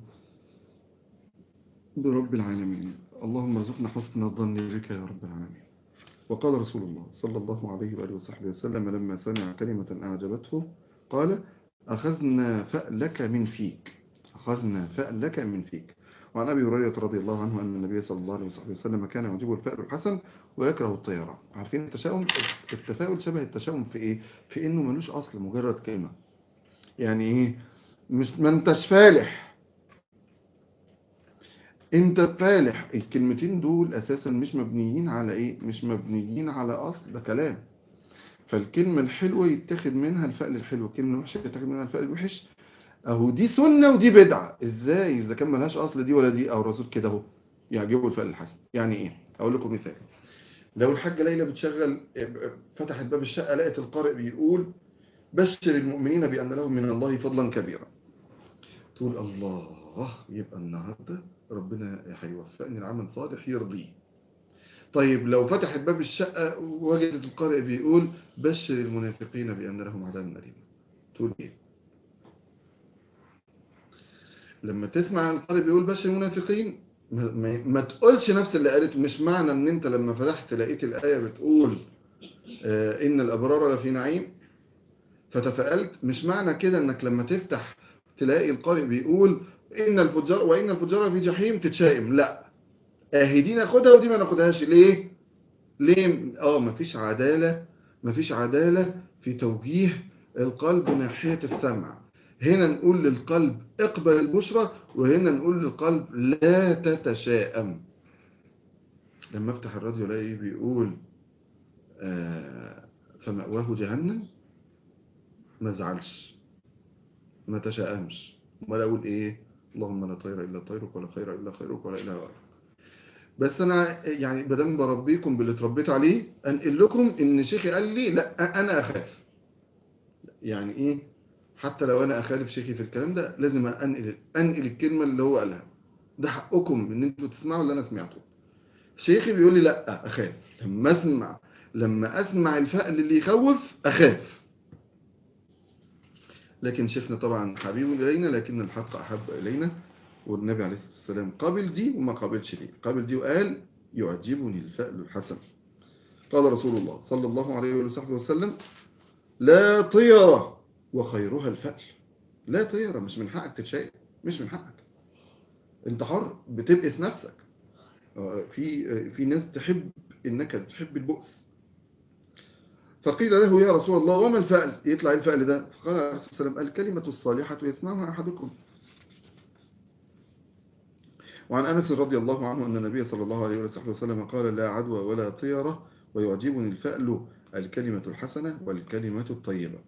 برب العالمين، اللهم ارزقنا حسن الظن بك يا رب العالمين. وقال رسول الله صلى الله عليه وآله وصحبه وسلم لما سمع كلمة أعجبته قال أخذنا فألك من فيك، أخذنا فألك من فيك. وعن أبي هريرة رضي الله عنه أن النبي صلى الله عليه وسلم كان يعجبه الفأل الحسن ويكره الطيرة. عارفين التشاؤم، التفاؤل شبه التشاؤم في إيه؟ في إنه ملوش أصل، مجرد كلمة. يعني إيه؟ مش ما انتش فالح، انت فالح. الكلمتين دول أساسا مش مبنيين على إيه؟ مش مبنيين على أصل، ده كلام. فالكلمة الحلوة يتاخد منها الفأل الحلو، الكلمة الوحشة يتاخد منها الفأل الوحش. اهو دي سنة ودي بدعة. ازاي اذا كان ملهاش اصل دي ولا دي؟ او الرسول كده اهو يعجبه الفأل الحسن. يعني ايه؟ اقول لكم مثال. لو الحاجة ليلى بتشغل فتحت باب الشقة لقت القارئ بيقول بشر المؤمنين بأن لهم من الله فضلا كبيرا، تقول الله، يبقى النهاردة ربنا هيوفقني لعمل صالح يرضيه. طيب لو فتحت باب الشقة وجدت القارئ بيقول بشر المنافقين بأن لهم عذاب أليم، تقول ايه؟ لما تسمع القارئ بيقول بشر المنافقين ما, ما, ما تقولش نفس اللي قالته. مش معنى ان انت لما فتحت لقيت الآية بتقول آه ان الابرار لفي نعيم فتفائلت، مش معنى كده انك لما تفتح تلاقي القارئ بيقول ان الفجار وان الفجار في جحيم تتشائم. لا، اهي دي ناخدها ودي ما ناخدهاش. ليه؟ ليه؟ اه مفيش عدالة، مفيش عدالة في توجيه القلب ناحية السمع. هنا نقول للقلب اقبل البشرى، وهنا نقول للقلب لا تتشائم. لما افتح الراديو الاقي بيقول آه فمأواه جهنم، ما ازعلش، ما تشائمش، ولا اقول ايه اللهم لا طير الا طيرك ولا خير الا خيرك ولا اله غيرك. بس انا يعني بدل بربيكم باللي اتربيت عليه انقل لكم ان شيخي قال لي لا انا اخاف. يعني ايه؟ حتى لو انا اخالف شيخي في الكلام ده لازم انقل انقل الكلمه اللي هو قالها. ده حقكم ان انتوا تسمعوا اللي انا سمعته. شيخي بيقول لي لا اخاف. لما اسمع لما اسمع الفأل اللي يخوف اخاف. لكن شيخنا طبعا حبيب الينا، لكن الحق احب الينا. والنبي عليه الصلاه والسلام قابل دي وما قابلش دي، قابل دي وقال يعجبني الفأل الحسن. قال رسول الله صلى الله عليه وصحبه وسلم لا طيرة وخيرها الفأل. لا طيرة، مش من حقك تتشائم، مش من حقك، انت حر بتبقس نفسك. في في ناس تحب انك تحب البؤس. فقيل له يا رسول الله وما الفأل؟ يطلع الفأل ده؟ فقال عليه الصلاة والسلام الكلمة الصالحة يسمعها أحدكم. وعن أنس رضي الله عنه أن النبي صلى الله عليه وسلم قال لا عدوى ولا طيرة ويعجبني الفأل الكلمة الحسنة والكلمة الطيبة.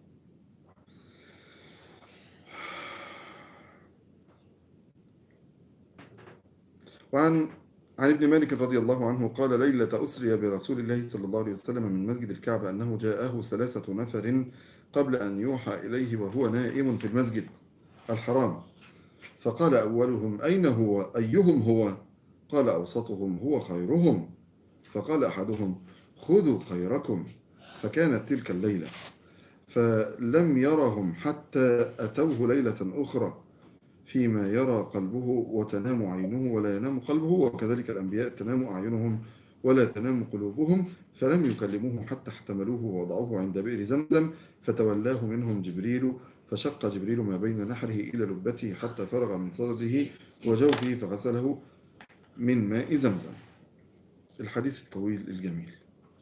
وعن عن ابن مالك رضي الله عنه قال ليلة أسري برسول الله صلى الله عليه وسلم من مسجد الكعبة أنه جاءه ثلاثة نفر قبل أن يوحى إليه وهو نائم في المسجد الحرام، فقال أولهم أين هو أيهم هو؟ قال أوسطهم هو خيرهم. فقال أحدهم خذوا خيركم. فكانت تلك الليلة، فلم يرهم حتى أتوه ليلة أخرى فيما يرى قلبه وتنام عينه ولا ينام قلبه، وكذلك الأنبياء تنام أعينهم ولا تنام قلوبهم، فلم يكلموه حتى احتملوه ووضعوه عند بئر زمزم، فتولاه منهم جبريل، فشق جبريل ما بين نحره إلى لبته حتى فرغ من صدره وجوفه فغسله من ماء زمزم. الحديث الطويل الجميل.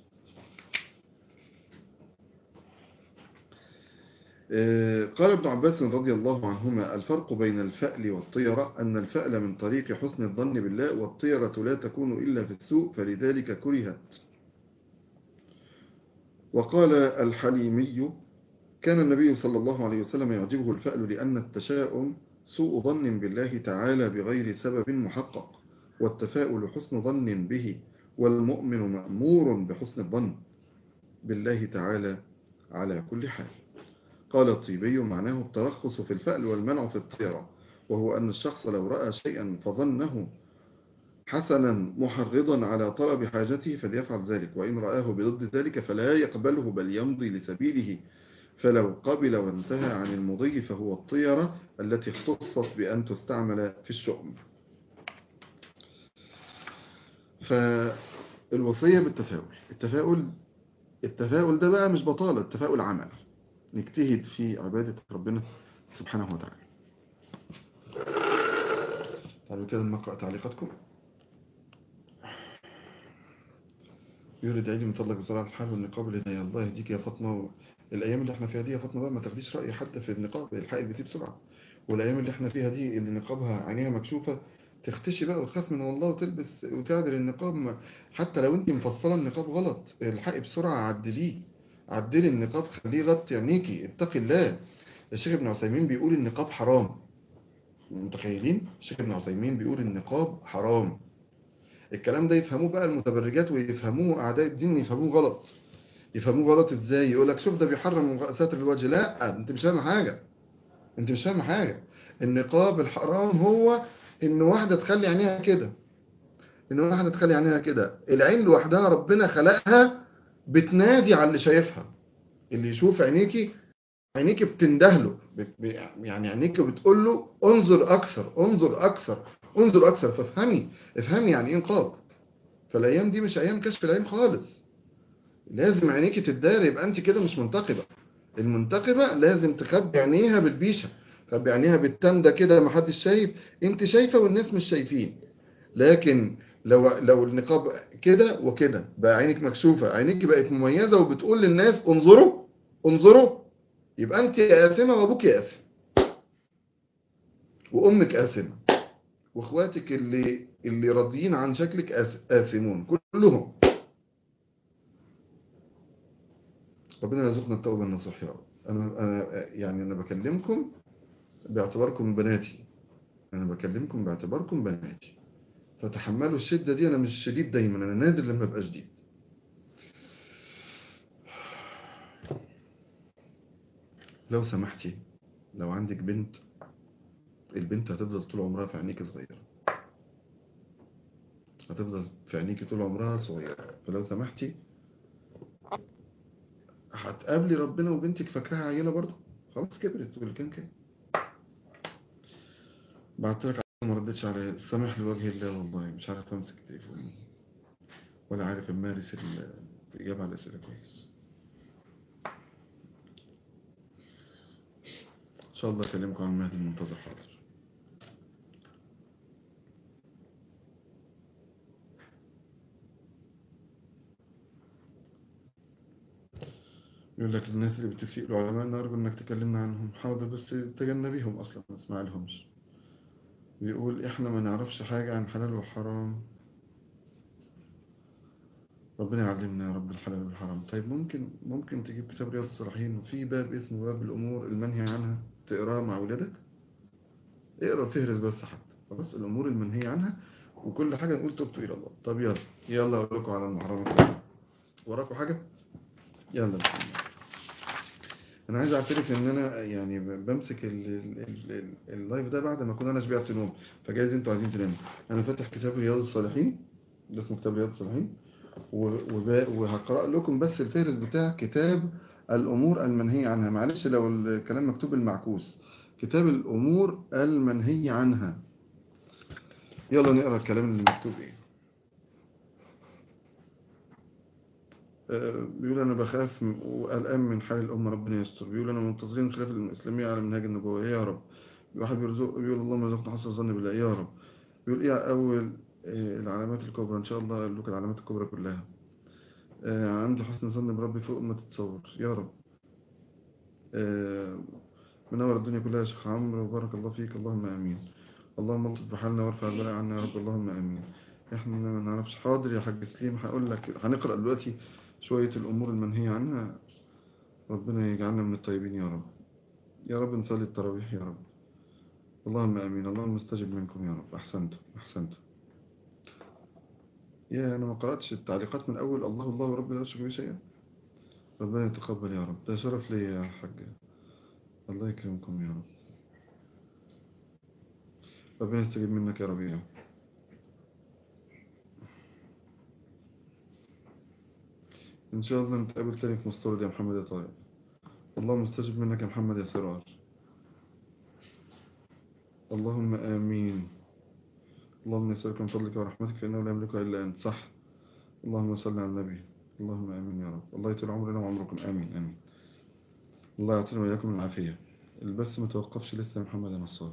قال ابن عباس رضي الله عنهما الفرق بين الفأل والطيرة أن الفأل من طريق حسن الظن بالله، والطيرة لا تكون إلا في السوء فلذلك كرهت. وقال الحليمي كان النبي صلى الله عليه وسلم يعجبه الفأل لأن التشاؤم سوء ظن بالله تعالى بغير سبب محقق، والتفاؤل حسن ظن به، والمؤمن مأمور بحسن الظن بالله تعالى على كل حال. قال الطيبي معناه الترخص في الفأل والمنع في الطيرة، وهو أن الشخص لو رأى شيئا فظنه حسنا محرضا على طلب حاجته فليفعل ذلك، وإن رآه بضد ذلك فلا يقبله بل يمضي لسبيله، فلو قبل وانتهى عن المضي فهو الطيرة التي اختصت بأن تستعمل في الشؤم. فالوصية بالتفاؤل. التفاؤل التفاؤل ده بقى مش بطالة، التفاؤل عمل، نجتهد في عبادة ربنا سبحانه وتعالى. تعالوا كده نقرأ تعليقاتكم. يورد عيدي من فضلك بصراحة الحال والنقاب اللي الله يهديك يا فاطمة. الأيام اللي احنا فيها دي يا فاطمة بقى ما تاخديش رأي حد في النقاب، الحقيقة بيسيب بسرعة. والأيام اللي احنا فيها دي اللي نقابها عينيها مكشوفة تختشي بقى وتخاف من الله وتلبس وتعدل النقاب، حتى لو انت مفصلة النقاب غلط الحقي بسرعة عدليه، عدلي النقاب خليه غطي عينيكي، اتقي الله. الشيخ ابن عثيمين بيقول النقاب حرام، متخيلين؟ الشيخ ابن عثيمين بيقول النقاب حرام. الكلام ده يفهموه بقى المتبرجات ويفهموه أعداء الدين، يفهموه غلط. يفهموه غلط ازاي؟ يقول لك شوف ده بيحرم ساتر الوجه. لا، انت مش فاهم حاجة، انت مش فاهم حاجة. النقاب الحرام هو ان واحدة تخلي عينيها كده، ان واحدة تخلي عينيها كده. العين لوحدها ربنا خلقها بتنادي على اللي شايفها، اللي يشوف عينيكي عينيكي بتندهله، يعني عينيكي بتقول له انظر اكثر انظر اكثر انظر اكثر. فافهمي افهمي يعني ايه نقاب. فالايام دي مش ايام كشف العين خالص، لازم عينيكي تتدار، يبقى انت كده مش منتقبة. المنتقبة لازم تخبي عينيها بالبيشة، تخبي عينيها بالتندة كده ما حدش شايف، انت شايفة والناس مش شايفين. لكن لو لو النقاب كده وكده بقى عينك مكشوفة، عينيك بقت مميزة وبتقول للناس انظروا انظروا، يبقى انت آثمة وابوك آثم وامك آثمة واخواتك اللي اللي راضيين عن شكلك آثمون كلهم. ربنا يرزقنا التوبة النصوح يا رب. أنا أنا يعني أنا بكلمكم باعتباركم بناتي، أنا بكلمكم باعتباركم بناتي، فتحملوا الشدة دي. أنا مش شديد دايما، أنا نادر لما أبقى شديد. لو سمحتي، لو عندك بنت، البنت هتفضل طول عمرها في عينيك صغيرة، هتفضل في عينيك طول عمرها صغيرة. فلو سمحتي هتقابلي ربنا وبنتك فاكراها عيلة برضه، خلاص كبرت والكان كان. بعتلك ما ردتش على سامح لوجه الله، والله مش عارف امسك تليفوني ولا عارف امارس الاجابه على الاسئله كويس. ان شاء الله اكلمكم عن المهدي المنتظر. حاضر. يقول لك الناس اللي بتسيء العلماء نرجو انك تكلمنا عنهم. حاضر، بس تجنبيهم اصلا ما تسمع لهمش. بيقول احنا ما نعرفش حاجه عن حلال وحرام. ربنا يعلمنا يا رب الحلال والحرام. طيب ممكن ممكن تجيب كتاب رياض الصالحين وفي باب اسمه باب الأمور المنهي عنها، تقراه مع أولادك. اقرا فهرس بس حتى، خلاص الأمور المنهية عنها وكل حاجة نقول تبت إلى الله. طب يلا يلا أقول لكم على المحرمات. وراكم حاجة؟ يلا. أنا عايز أعترف إن أنا يعني بمسك ال- ال- ال- ال- اللايف ده بعد ما أكون أنا شبعت نوم، فجايز أنتوا عايزين تناموا. أنا فاتح كتاب رياض الصالحين، ده اسمه كتاب رياض الصالحين، و- وب- وهقرأ لكم بس الفهرس بتاع كتاب الأمور المنهية عنها. معلش لو الكلام مكتوب بالمعكوس، كتاب الأمور المنهية عنها. يلا نقرأ الكلام اللي مكتوب إيه. آه، بيقول أنا بخاف م- وقلقان من حال الأمة، ربنا يستر. بيقول أنا منتظرين خلافة الإسلامية على منهاج النبوة يا رب. واحد بيرزق بيقول اللهم ارزقنا حسن الظن بالله يا رب. بيقول إيه أول آه، العلامات الكبرى؟ إن شاء الله أقول لك العلامات الكبرى كلها. آه، عندي حسن ظن بربي فوق ما تتصور يا رب. آه، منور الدنيا كلها يا شيخ عمرو وبارك الله فيك، اللهم امين. اللهم الطف بحالنا وارفع البلاء عنا يا رب، اللهم امين. احنا ما نعرفش. حاضر يا حاج سليم، هقول لك هنقرا دلوقتي شويه الامور المنهيه عنها. ربنا يجعلنا من الطيبين يا رب. يا رب نصلي التراويح يا رب. اللهم امين. اللهم استجب منكم يا رب. احسنت احسنت. يا انا ما قراتش التعليقات من اول. الله الله رب لا اشرك به شيئا. ربنا يتقبل يا رب، ده شرف لي يا حاج. الله يكرمكم يا رب. ربنا يستجيب منك يا ربيع. إن شاء الله نتقابل تاني في مستورد يا محمد يا طارق. اللهم استجب منك يا محمد يا سراج. اللهم آمين. اللهم نسألك من فضلك ورحمتك فإنه لا يملك إلا أنت. صح. اللهم صل على النبي. اللهم آمين يا رب. الله يطول عمرنا وعمركم. آمين آمين. الله يعطينا وإياكم العافية. البث ما توقفش لسه يا محمد يا نصار.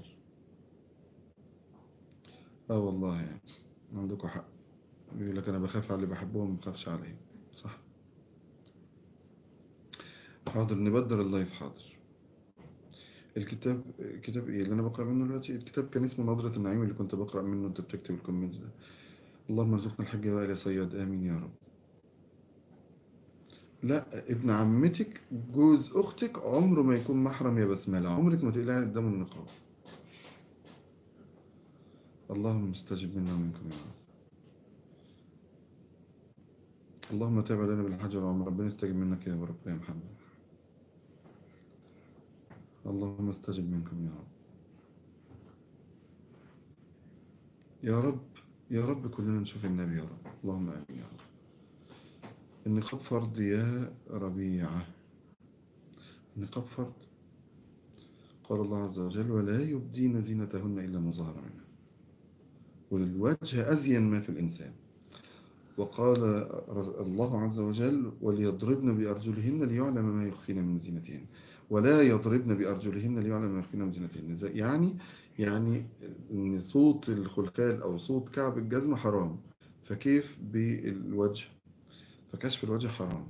اه والله يعني عندكم حق. بيقول لك أنا بخاف على اللي بحبهم ما بخافش عليه. صح. حاضر نبدل اللايف. حاضر. الكتاب كتاب ايه اللي انا بقرا منه دلوقتي؟ الكتاب كان اسمه نظرة النعيم اللي كنت بقرا منه. انت بتكتب الكومنت ده. اللهم ارزقنا الحج وائل يا صياد. امين يا رب. لا ابن عمتك جوز اختك عمره ما يكون محرم يا بسمله، عمرك ما تقلعي قدام النقاب. اللهم استجب منا ومنكم يا رب. اللهم تابع لنا بالحج والعمره. ربنا يستجب منك يا رب يا محمد. اللهم استجب منكم يا رب. يا رب يا رب كلنا نشوف النبي يا رب. اللهم امين يا رب. النقاب فرض يا ربيعه. النقاب فرض. قال الله عز وجل ولا يبدين زينتهن إلا ما ظهر منها، والوجه أزين ما في الإنسان. وقال الله عز وجل وليضربن بأرجلهن ليعلم ما يخفين من زينتهن، ولا يضربن بأرجلهن ليعلم ما يخفين من زينتهن. يعني يعني إن صوت الخلخال أو صوت كعب الجزمة حرام، فكيف بالوجه؟ فكشف الوجه حرام.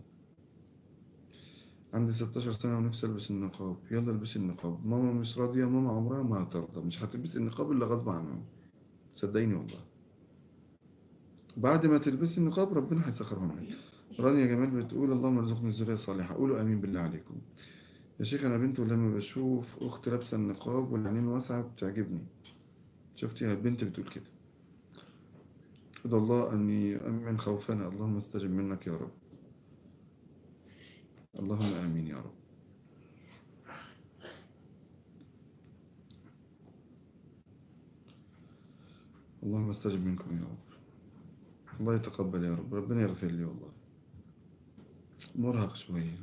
عندي ستاشر سنة ونفسي ألبس النقاب. يلا البسي النقاب. ماما مش راضية. ماما عمرها ما هترضى. مش هتلبسي النقاب إلا غصب عنها. صدقيني والله. بعد ما تلبسي النقاب ربنا هيسخرهم لك. رانيا جمال بتقول اللهم ارزقني الذرية الصالحة. قولوا آمين بالله عليكم. يا شيخ أنا بنت ولما بشوف أخت لابسة النقاب والعينين واسعة بتعجبني. شفتي يا بنت بتقول كده. ادعو الله أن يؤمن خوفنا. اللهم استجب منك يا رب. اللهم آمين يا رب. اللهم استجب منكم يا رب. الله يتقبل يا رب. ربنا يغفر لي والله. مرهق شوية.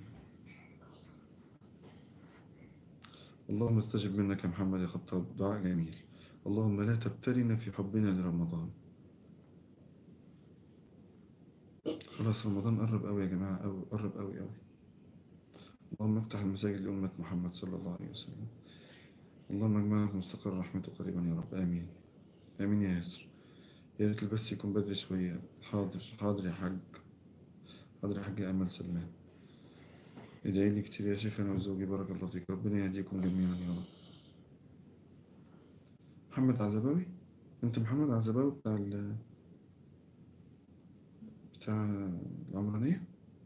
اللهم استجب منك يا محمد يا خطاب. دعاء جميل. اللهم لا تبتلنا في حبنا لرمضان. خلاص رمضان قرب قوي يا جماعة، أو قرب قوي قوي. اللهم افتح المساجد لأمة محمد صلى الله عليه وسلم. اللهم اجمعنا في مستقر رحمته قريبا يا رب. آمين آمين يا ياسر. يا ريت البث يكون بدري شوية. حاضر حاضر يا حاج. حاضر يا حاج أمل سلمان. ادعي لي كتير يا شيخ أنا وزوجي بارك الله فيك. ربنا يهديكم جميعا يا رب. محمد عزباوي. أنت محمد عزباوي بتاع ال بتاع العمرانية.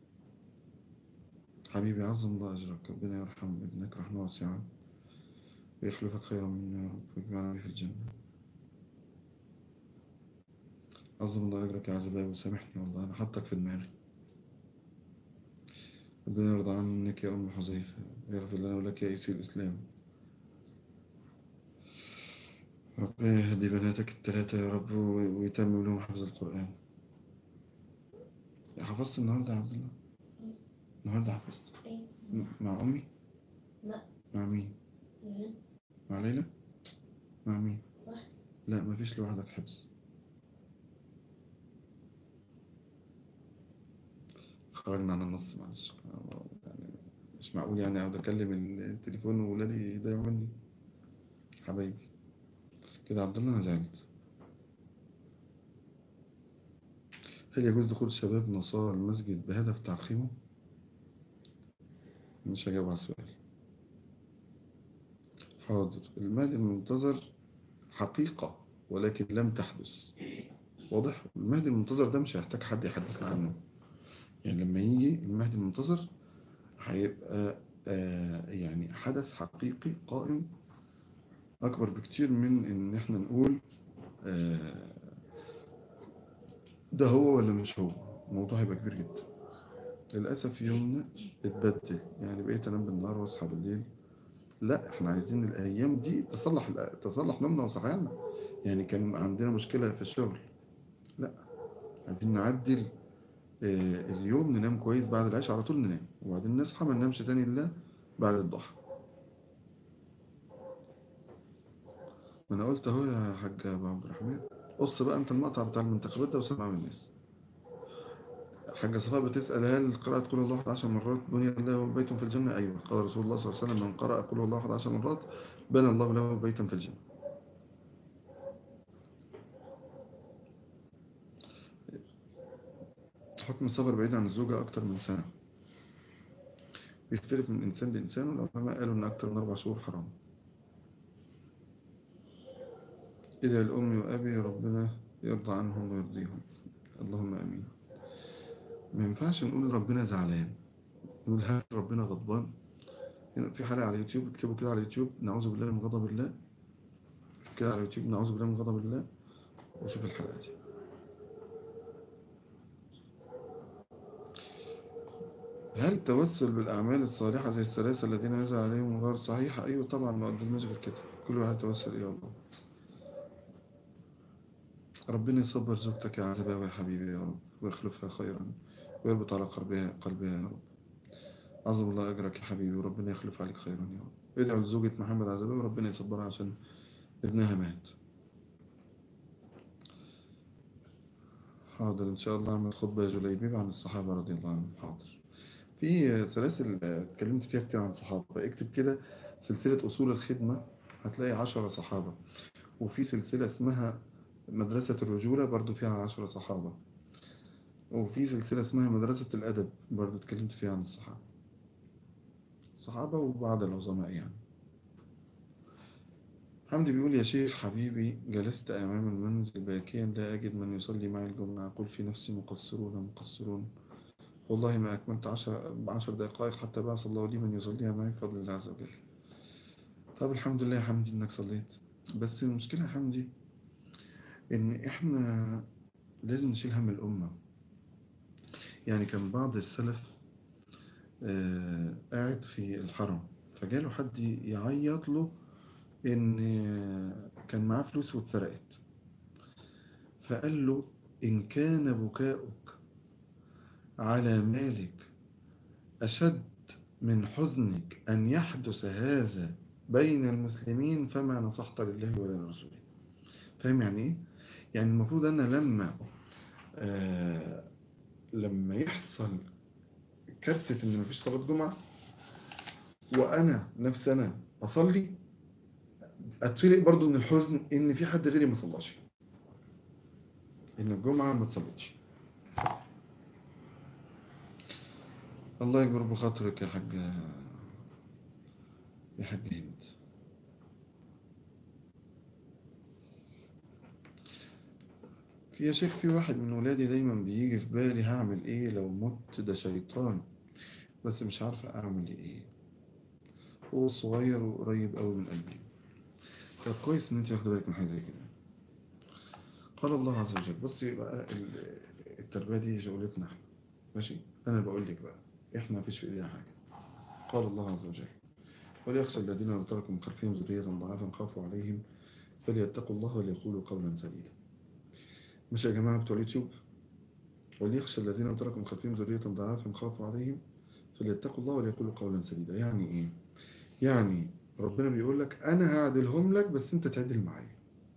حبيبي عظم الله أجرك، ربنا يرحم ابنك رحمة واسعة ويخلفك خيرا منه يا رب ويجمعنا به في الجنة. عظم الله أجرك يا عزباء وسامحني والله أنا حطك في دماغي. ربنا يرضى عنك يا أم حذيفة ويغفر لنا ولك يا إيسي الإسلام. ربنا يهدي بناتك الثلاثة يا رب ويتمم لهم حفظ القرآن. حفظت النهاردة يا عبد الله؟ النهاردة حفظت مع أمي؟ لا. مع مين؟ مع ليلى؟ مع مين؟ لا مفيش لوحدك حفظ. خرجنا عن النص معلش، يعني مش معقول يعني اقعد اكلم التليفون وولادي يضيعوا مني. حبايبي كده عبد الله انا زعلت. هل يجوز دخول شباب نصارى المسجد بهدف تعقيمه؟ مش هجاوب على السؤال. حاضر. المهدي المنتظر حقيقة ولكن لم تحدث. واضح. المهدي المنتظر ده مش هيحتاج حد يحدثنا عنه. يعني لما يجي المهدي المنتظر هيبقى آه يعني حدث حقيقي قائم أكبر بكتير من إن إحنا نقول آه ده هو ولا مش هو. الموضوع هيبقى كبير جدا. للأسف يومنا اتبدل، يعني بقيت أنام بالنهار وأصحى بالليل. لا احنا عايزين الأيام دي تصلح تصلح نومنا وصحياننا. يعني كان عندنا مشكلة في الشغل، لا عايزين نعدل آه اليوم ننام كويس بعد العشاء على طول ننام وبعدين نصحى ما ننامش تاني إلا بعد الضحى. ما أنا قلت أهو يا حاج أبو عبد الرحمن، قص بقى أنت المقطع بتاع المنتخبات ده وسمع من الناس. حاجة صفاء بتسأل هل قراءة قل الله أحد عشر مرات بني الله بيت في الجنة؟ أيوة قال رسول الله صلى الله عليه وسلم من قرأ قل الله أحد عشر مرات بنى الله له بيتا في الجنة. حكم السفر بعيد عن الزوجة أكتر من سنة بيختلف من إنسان لإنسان، والعلماء قالوا إن أكتر من أربع شهور حرام. إلى الأم وأبي ربنا يرضى عنهم ويرضيهم اللهم أمين. ما ينفعش نقول ربنا زعلان، نقول هل ربنا غضبان. في حلقة على يوتيوب اكتبوا كده على يوتيوب نعوذ بالله من غضب الله، كده على يوتيوب نعوذ بالله من غضب الله وشوف الحلقة دي. هل التوسل بالأعمال الصالحة زي الثلاثة الذين نزل عليهم غير صحيحة؟ أيوة طبعا ما قدمناش غير كده، كل واحد يتوسل إلى الله. ربنا يصبر زوجتك يا عزباء يا حبيبي يا رب ويخلفها خيرا ويربط على قلبها قلبها يا رب. عظم الله أجرك يا حبيبي وربنا يخلف عليك خيرا يا رب. ادعوا لزوجة محمد عزباء وربنا يصبرها عشان ابنها مات. حاضر إن شاء الله أعمل خطبة يا جليبيب عن الصحابة رضي الله عنهم. حاضر. في سلاسل اتكلمت فيها كتير عن الصحابة، اكتب كده سلسلة أصول الخدمة هتلاقي عشرة صحابة. وفي سلسلة اسمها مدرسة الرجولة برضو فيها عشرة صحابة. وفي سلسلة اسمها مدرسة الأدب برضو اتكلمت فيها عن الصحابة الصحابة وبعض العظماء يعني. حمدي بيقول يا شيخ حبيبي جلست أمام المنزل باكيا لا أجد من يصلي معي الجمعة، أقول في نفسي مقصرون مقصرون والله ما أكملت عشر, عشر دقائق حتى بعث الله لي من يصليها معي بفضل الله عز وجل. طب الحمد لله يا حمدي إنك صليت، بس المشكلة يا حمدي إن إحنا لازم نشيل هم الأمة. يعني كان بعض السلف آه قاعد في الحرم فجاله حد يعيط له إن كان معاه فلوس واتسرقت، فقال له إن كان بكاؤك على مالك أشد من حزنك أن يحدث هذا بين المسلمين فما نصحت لله ولا لرسوله. فاهم يعني إيه؟ يعني المفروض أنا لما آه لما يحصل كارثة إن مفيش صلاة جمعة وأنا نفسي أنا أصلي أتفلق برضو من الحزن إن في حد غيري ما صلاش، إن الجمعة ما تصليتش. الله يكبر بخاطرك يا حاج يا حاج هند. في يا شيخ في واحد من ولادي دايما بيجي في بالي هعمل ايه لو مت، ده شيطان، بس مش عارفة اعمل ايه. هو صغير وقريب قوي من قلبي. طب كويس ان انت واخد بالك من حاجة زي كده. قال الله عز وجل، بصي بقى ال- التربية دي شغلتنا احنا، ماشي. انا بقول لك بقى، احنا مفيش في ايدينا حاجة. قال الله عز وجل، وليخشى الذين لو تركوا من خلفهم ذرية ضعافا خافوا عليهم فليتقوا الله وليقولوا قولا سديدا. مش يا جماعة بتوع اليوتيوب؟ وليخشى الذين لو تركوا من خلفهم ذرية ضعافا خافوا عليهم فليتقوا الله وليقولوا قولا سديدا. يعني ايه؟ يعني ربنا بيقول لك انا هعدلهم لك بس انت تعدل معايا،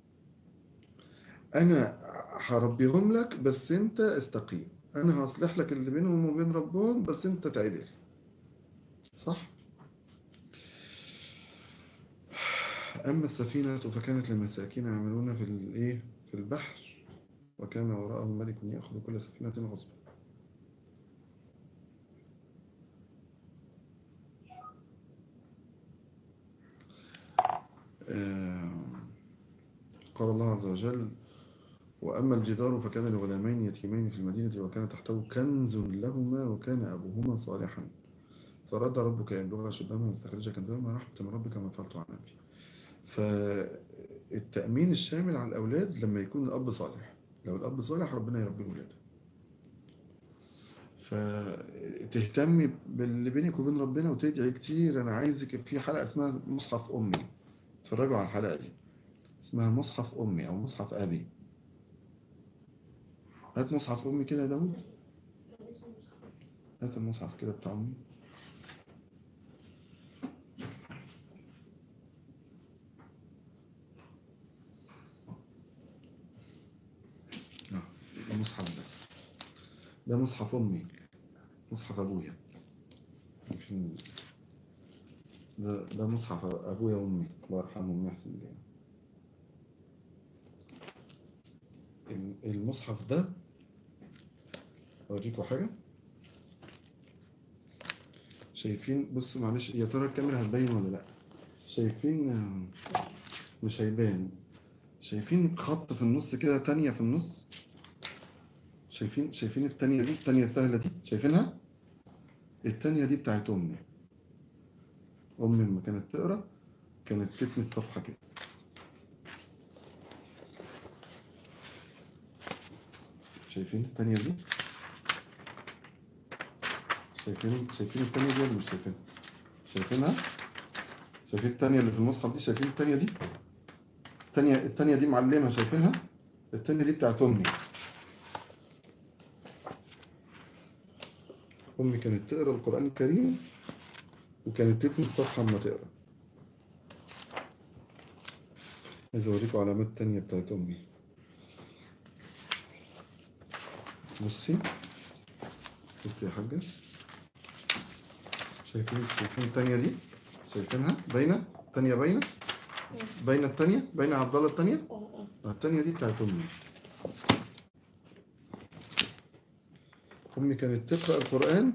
انا هربيهم لك بس انت استقيم، انا هصلح لك اللي بينهم وبين ربهم بس انت تعدل. صح؟ اما السفينة فكانت للمساكين يعملون في الايه في البحر وكان وراءهم ملك يأخذ كل سفينة غصبا. آه، قال الله عز وجل، وأما الجدار فكان لغلامين يتيمين في المدينة وكان تحته كنز لهما وكان أبوهما صالحا فرد ربك يبلغ أشدهما واستخرج كنزهما رحمة من ربك ما فعلت عن أمري. فالتأمين الشامل على الأولاد لما يكون الأب صالح، لو الأب صالح ربنا يربي ولاده. فتهتمي باللي بينك وبين ربنا وتدعي كتير. أنا عايزك في حلقة اسمها مصحف أمي، اتفرجوا على الحلقة دي، اسمها مصحف أمي أو مصحف أبي. هات مصحف أمي كده يا داود، هات المصحف كده بتاع أمي. آه، المصحف ده ده مصحف أمي، مصحف أبويا. ده ده مصحف أبويا وأمي الله يرحمهم ويحسن إليهم. المصحف ده أوريكم حاجة. شايفين؟ بصوا معلش، يا ترى الكاميرا هتبين ولا لأ؟ شايفين؟ مش هيبان. شايفين خط في النص كده، تانية في النص؟ شايفين شايفين التانية دي، التانية السهلة دي، شايفينها؟ التانية دي بتاعت أمي. أمي لما كانت تقرأ كانت تتني الصفحة كده. شايفين التانية دي؟ شايفين شايفين التانية دي ولا مش شايفينها؟ شايفينها؟ شايفين التانية اللي في المصحف دي؟ شايفين التانية دي؟ التانية التانية دي معلمة، شايفينها؟ التانية دي بتاعت أمي. أمي كانت تقرأ القرآن الكريم وكانت تتني الصفحة لما تقرأ. عايز أوريكم علامات تانية بتاعت أمي. بصي بصي يا حاجة، شايفين شايفين التانية دي؟ شايفينها باينة؟ التانية باينة؟ باينة التانية؟ باينة عبد الله التانية؟ التانية دي بتاعت أمي. أمي كانت تقرأ القرآن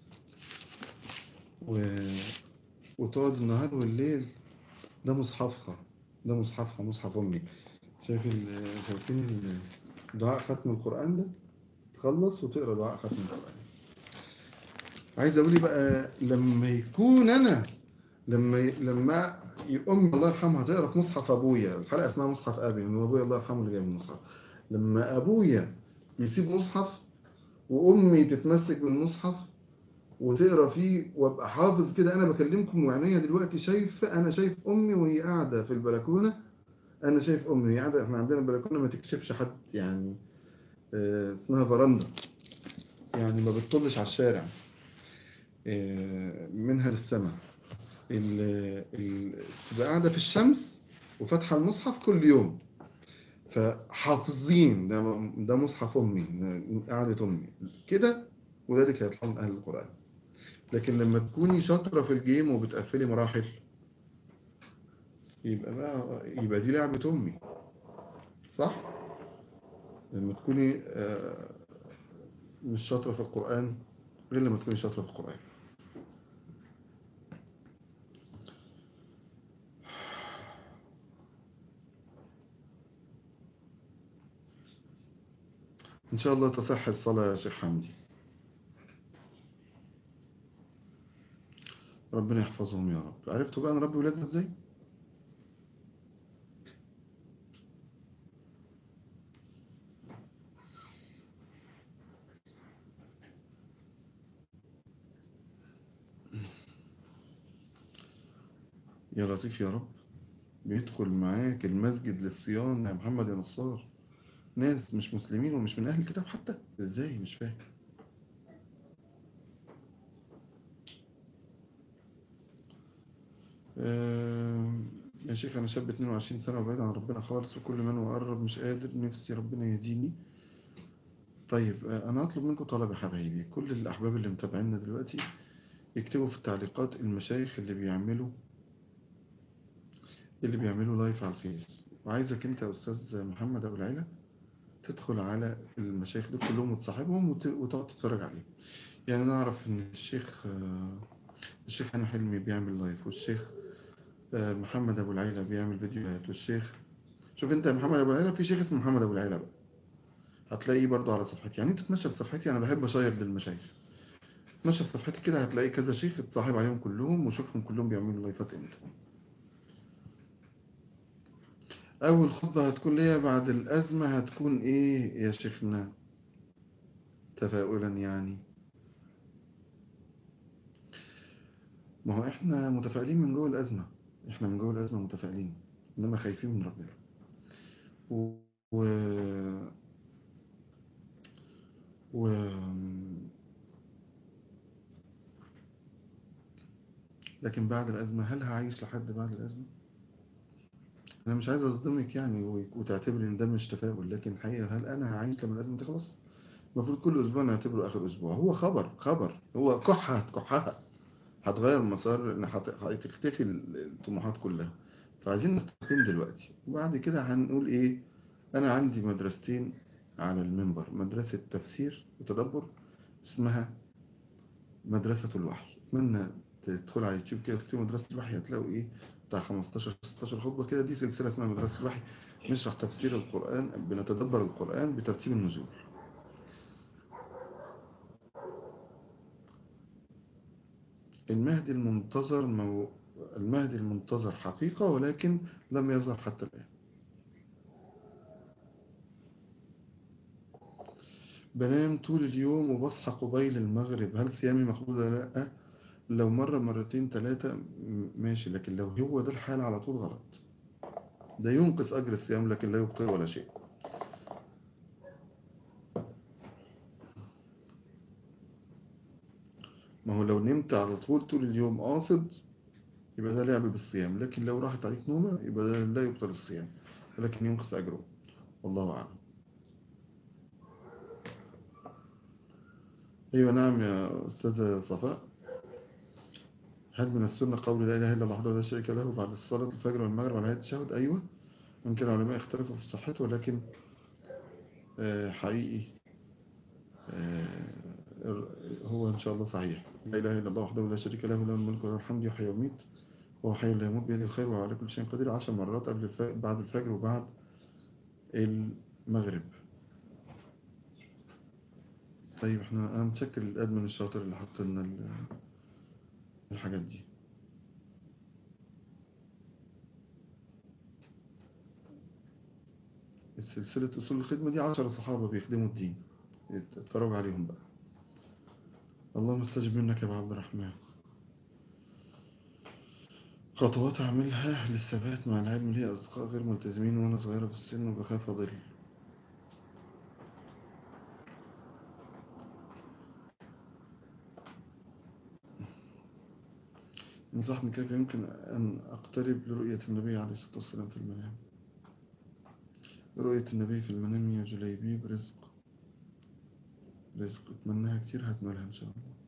و... وتقعد النهار والليل. ده مصحفها، ده مصحفها، مصحف أمي. شايفين شايفين دعاء ختم القرآن ده؟ تخلص وتقرأ دعاء ختم القرآن. عايز أقولي بقى لما يكون أنا لما ي... لما أمي الله يرحمها تقرأ في مصحف أبويا، الحلقة اسمها مصحف أبي، إنه أبويا الله يرحمه اللي جاي من المصحف. لما أبويا يسيب مصحف وأمي تتمسك بالمصحف وتقرأ فيه وابقى حافظ كده، أنا بكلمكم وعينيا دلوقتي شايف، أنا شايف أمي وهي قاعدة في البلكونة. أنا شايف أمي وهي قاعدة، إحنا عندنا البلكونة ما تكشفش حد يعني، آه، اسمها فرندا، يعني ما بتطلش على الشارع، آه، منها للسماء. ال- ال- تبقى قاعدة في الشمس وفتح المصحف كل يوم، فحافظين ده ده مصحف أمي، قاعدة أمي كده، وذلك يطلعون أهل القرآن. لكن لما تكوني شاطرة في الجيم وبتقفلي مراحل، يبقى بقى يبقى دي لعبة أمي. صح؟ لما تكوني آه، مش شاطرة في القرآن غير لما تكوني شاطرة في القرآن. إن شاء الله تصح الصلاة يا شيخ حمدي. ربنا يحفظهم يا رب. عرفتوا بقى نربي ولادنا إزاي؟ يا لطيف يا رب. بيدخل معاك المسجد للصيام يا محمد يا نصار ناس مش مسلمين ومش من أهل الكتاب حتى، إزاي؟ مش فاهم. آه، يا شيخ أنا شاب اتنين وعشرين سنة وبعيد عن ربنا خالص، وكل ما أنا مقرب مش قادر، نفسي ربنا يهديني. طيب آه، أنا أطلب منكم طلب يا حبايبي، كل الأحباب اللي متابعينا دلوقتي يكتبوا في التعليقات المشايخ اللي بيعملوا اللي بيعملوا لايف على الفيس. وعايزك أنت يا أستاذ محمد أبو العيلة تدخل على المشايخ دول كلهم وتصاحبهم وت- وتقعد تتفرج عليهم. يعني نعرف إن الشيخ آه، الشيخ هاني حلمي بيعمل لايف، والشيخ آه، محمد أبو العيلة بيعمل فيديوهات، والشيخ شوف أنت يا محمد أبو العيلة، في شيخ اسمه محمد أبو العيلة بقى هتلاقيه برضو على صفحتي. يعني أنت تمشي في صفحتي، أنا بحب أشير للمشايخ، تمشي في صفحتي كده هتلاقي كذا شيخ اتصاحب عليهم كلهم وشوفهم كلهم بيعملوا لايفات امتى. أول خطبة هتكون ليا بعد الأزمة هتكون إيه يا شيخنا؟ تفاؤلا يعني. ما هو إحنا متفائلين من جوه الأزمة، إحنا من جوه الأزمة متفائلين، إنما خايفين من ربنا. و... و... و... لكن بعد الأزمة هل هعيش لحد بعد الأزمة؟ أنا مش عايز أصدمك يعني و... وتعتبر إن ده مش تفاؤل، لكن الحقيقة هل أنا هعيش لما الأزمة تخلص؟ المفروض كل أسبوع نعتبره آخر أسبوع. هو خبر خبر هو كحة كحها هتغير المسار، إن هت- هتختفي الطموحات كلها. فعايزين نستقيم دلوقتي، وبعد كده هنقول إيه. أنا عندي مدرستين على المنبر، مدرسة تفسير وتدبر اسمها مدرسة الوحي. أتمنى تدخل على يوتيوب كده تكتب مدرسة الوحي، هتلاقوا إيه بتاع خمستاشر ستاشر خطبة كده. دي سلسلة اسمها مدرسة الوحي، نشرح تفسير القرآن، بنتدبر القرآن بترتيب النزول. المهدي المنتظر مو... المهدي المنتظر حقيقة، ولكن لم يظهر حتى الآن. بنام طول اليوم وبصحى قبيل المغرب، هل صيامي مقبول ولا لأ؟ لو مرة مرتين ثلاثة ماشي، لكن لو هو ده الحال على طول غلط. ده ينقص أجر الصيام لكن لا يبطل ولا شيء. ما هو لو نمت على طول طول اليوم قاصد يبقى ده لعب بالصيام، لكن لو راحت عليك نومة يبقى ده لا يبطل الصيام ولكن ينقص أجره. والله أعلم. أيوة نعم يا أستاذة صفاء. هل من السنة قول لا إله إلا الله وحده لا شريك له بعد الصلاة الفجر والمغرب على هيئة التشهد؟ أيوة. ممكن العلماء اختلفوا في صحته، ولكن آه، حقيقي آه، هو إن شاء الله صحيح. لا إله إلا الله وحده لا شريك له له الملك وله الحمد يحيي ويميت وهو حي لا يموت بيده الخير وهو على كل شيء قدير. عشر مرات قبل الفجر بعد الفجر وبعد المغرب. طيب احنا أنا متشكر الأدمن الشاطر اللي حط لنا ال- الحاجات دي. سلسلة أصول الخدمة دي عشر صحابة بيخدموا الدين، اتفرجوا عليهم بقى. اللهم استجب منك يا أبو عبد الرحمن. خطوات أعملها للثبات مع العلم، لي أصدقاء غير ملتزمين وأنا صغيرة في السن وبخاف أضل. انصحني كيف يمكن أن أقترب لرؤية النبي عليه الصلاة والسلام في المنام. رؤية النبي في المنام يا جليبيب رزق، رزق أتمناها كتير هتنالها إن شاء الله.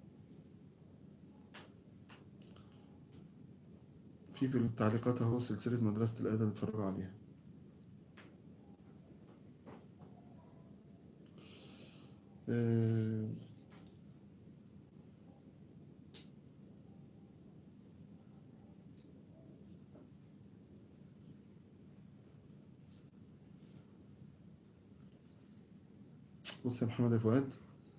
في في التعليقات أهو سلسلة مدرسة الأدب اتفرجوا عليها. آه، بص يا محمد يا فؤاد،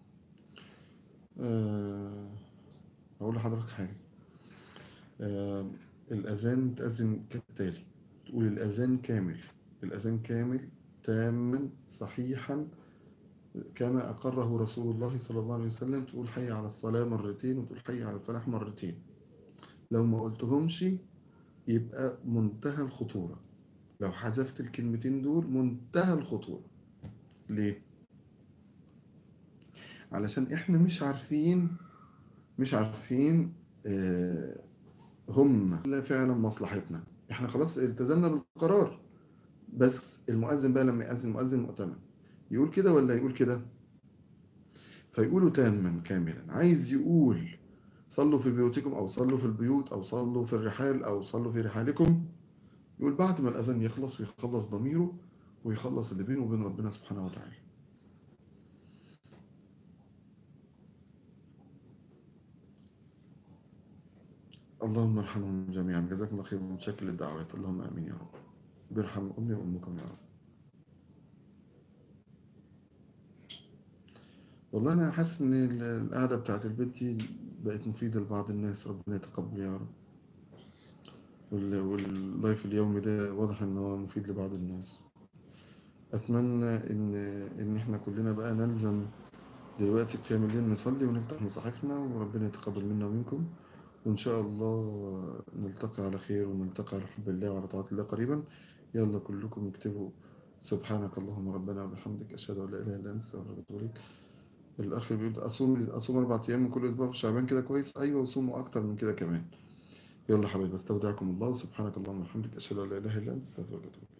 أه هقول لحضرتك حاجة. أه الأذان تأذن كالتالي: تقول الأذان كامل، الأذان كامل تاما صحيحا كما أقره رسول الله صلى الله عليه وسلم. تقول حي على الصلاة مرتين، وتقول حي على الفلاح مرتين. لو ما قلتهمش يبقى منتهى الخطورة. لو حذفت الكلمتين دول منتهى الخطورة. ليه؟ علشان احنا مش عارفين مش عارفين آه، هم لا فعلا مصلحتنا. احنا خلاص التزمنا بالقرار، بس المؤذن بقى لما يأذن مؤذن مؤتمن يقول كده ولا يقول كده؟ فيقولوا تاما كاملا. عايز يقول صلوا في بيوتكم، أو صلوا في البيوت، أو صلوا في الرحال، أو صلوا في رحالكم، يقول بعد ما الأذان يخلص ويخلص ضميره ويخلص اللي بينه وبين ربنا سبحانه وتعالى. اللهم ارحمهم جميعا. جزاكم الله خير. متشكر للدعوات. اللهم آمين يا رب. بيرحم أمي وأمكم يا رب. والله أنا حاسس إن ال- القعدة بتاعت البيت دي بقت مفيدة لبعض الناس. ربنا يتقبل يا رب. وال- واللايف اليومي ده واضح إن هو مفيد لبعض الناس. أتمنى إن إن إحنا كلنا بقى نلزم دلوقتي قيام الليل، نصلي ونفتح مصاحفنا، وربنا يتقبل منا ومنكم. وإن شاء الله نلتقي على خير، ونلتقي على حب الله وعلى طاعة الله قريبا. يلا كلكم اكتبوا: سبحانك اللهم ربنا وبحمدك، أشهد أن لا إله إلا أنت، أستغفرك وأتوب إليك. الأخ بيقول أصوم أصوم أربع أيام من كل أسبوع في شعبان، كده كويس؟ أيوة، وصوموا أكتر من كده كمان. يلا حبايبي، استودعكم الله، وسبحانك اللهم وبحمدك، أشهد أن لا إله إلا أنت، أستغفرك وأتوب إليك.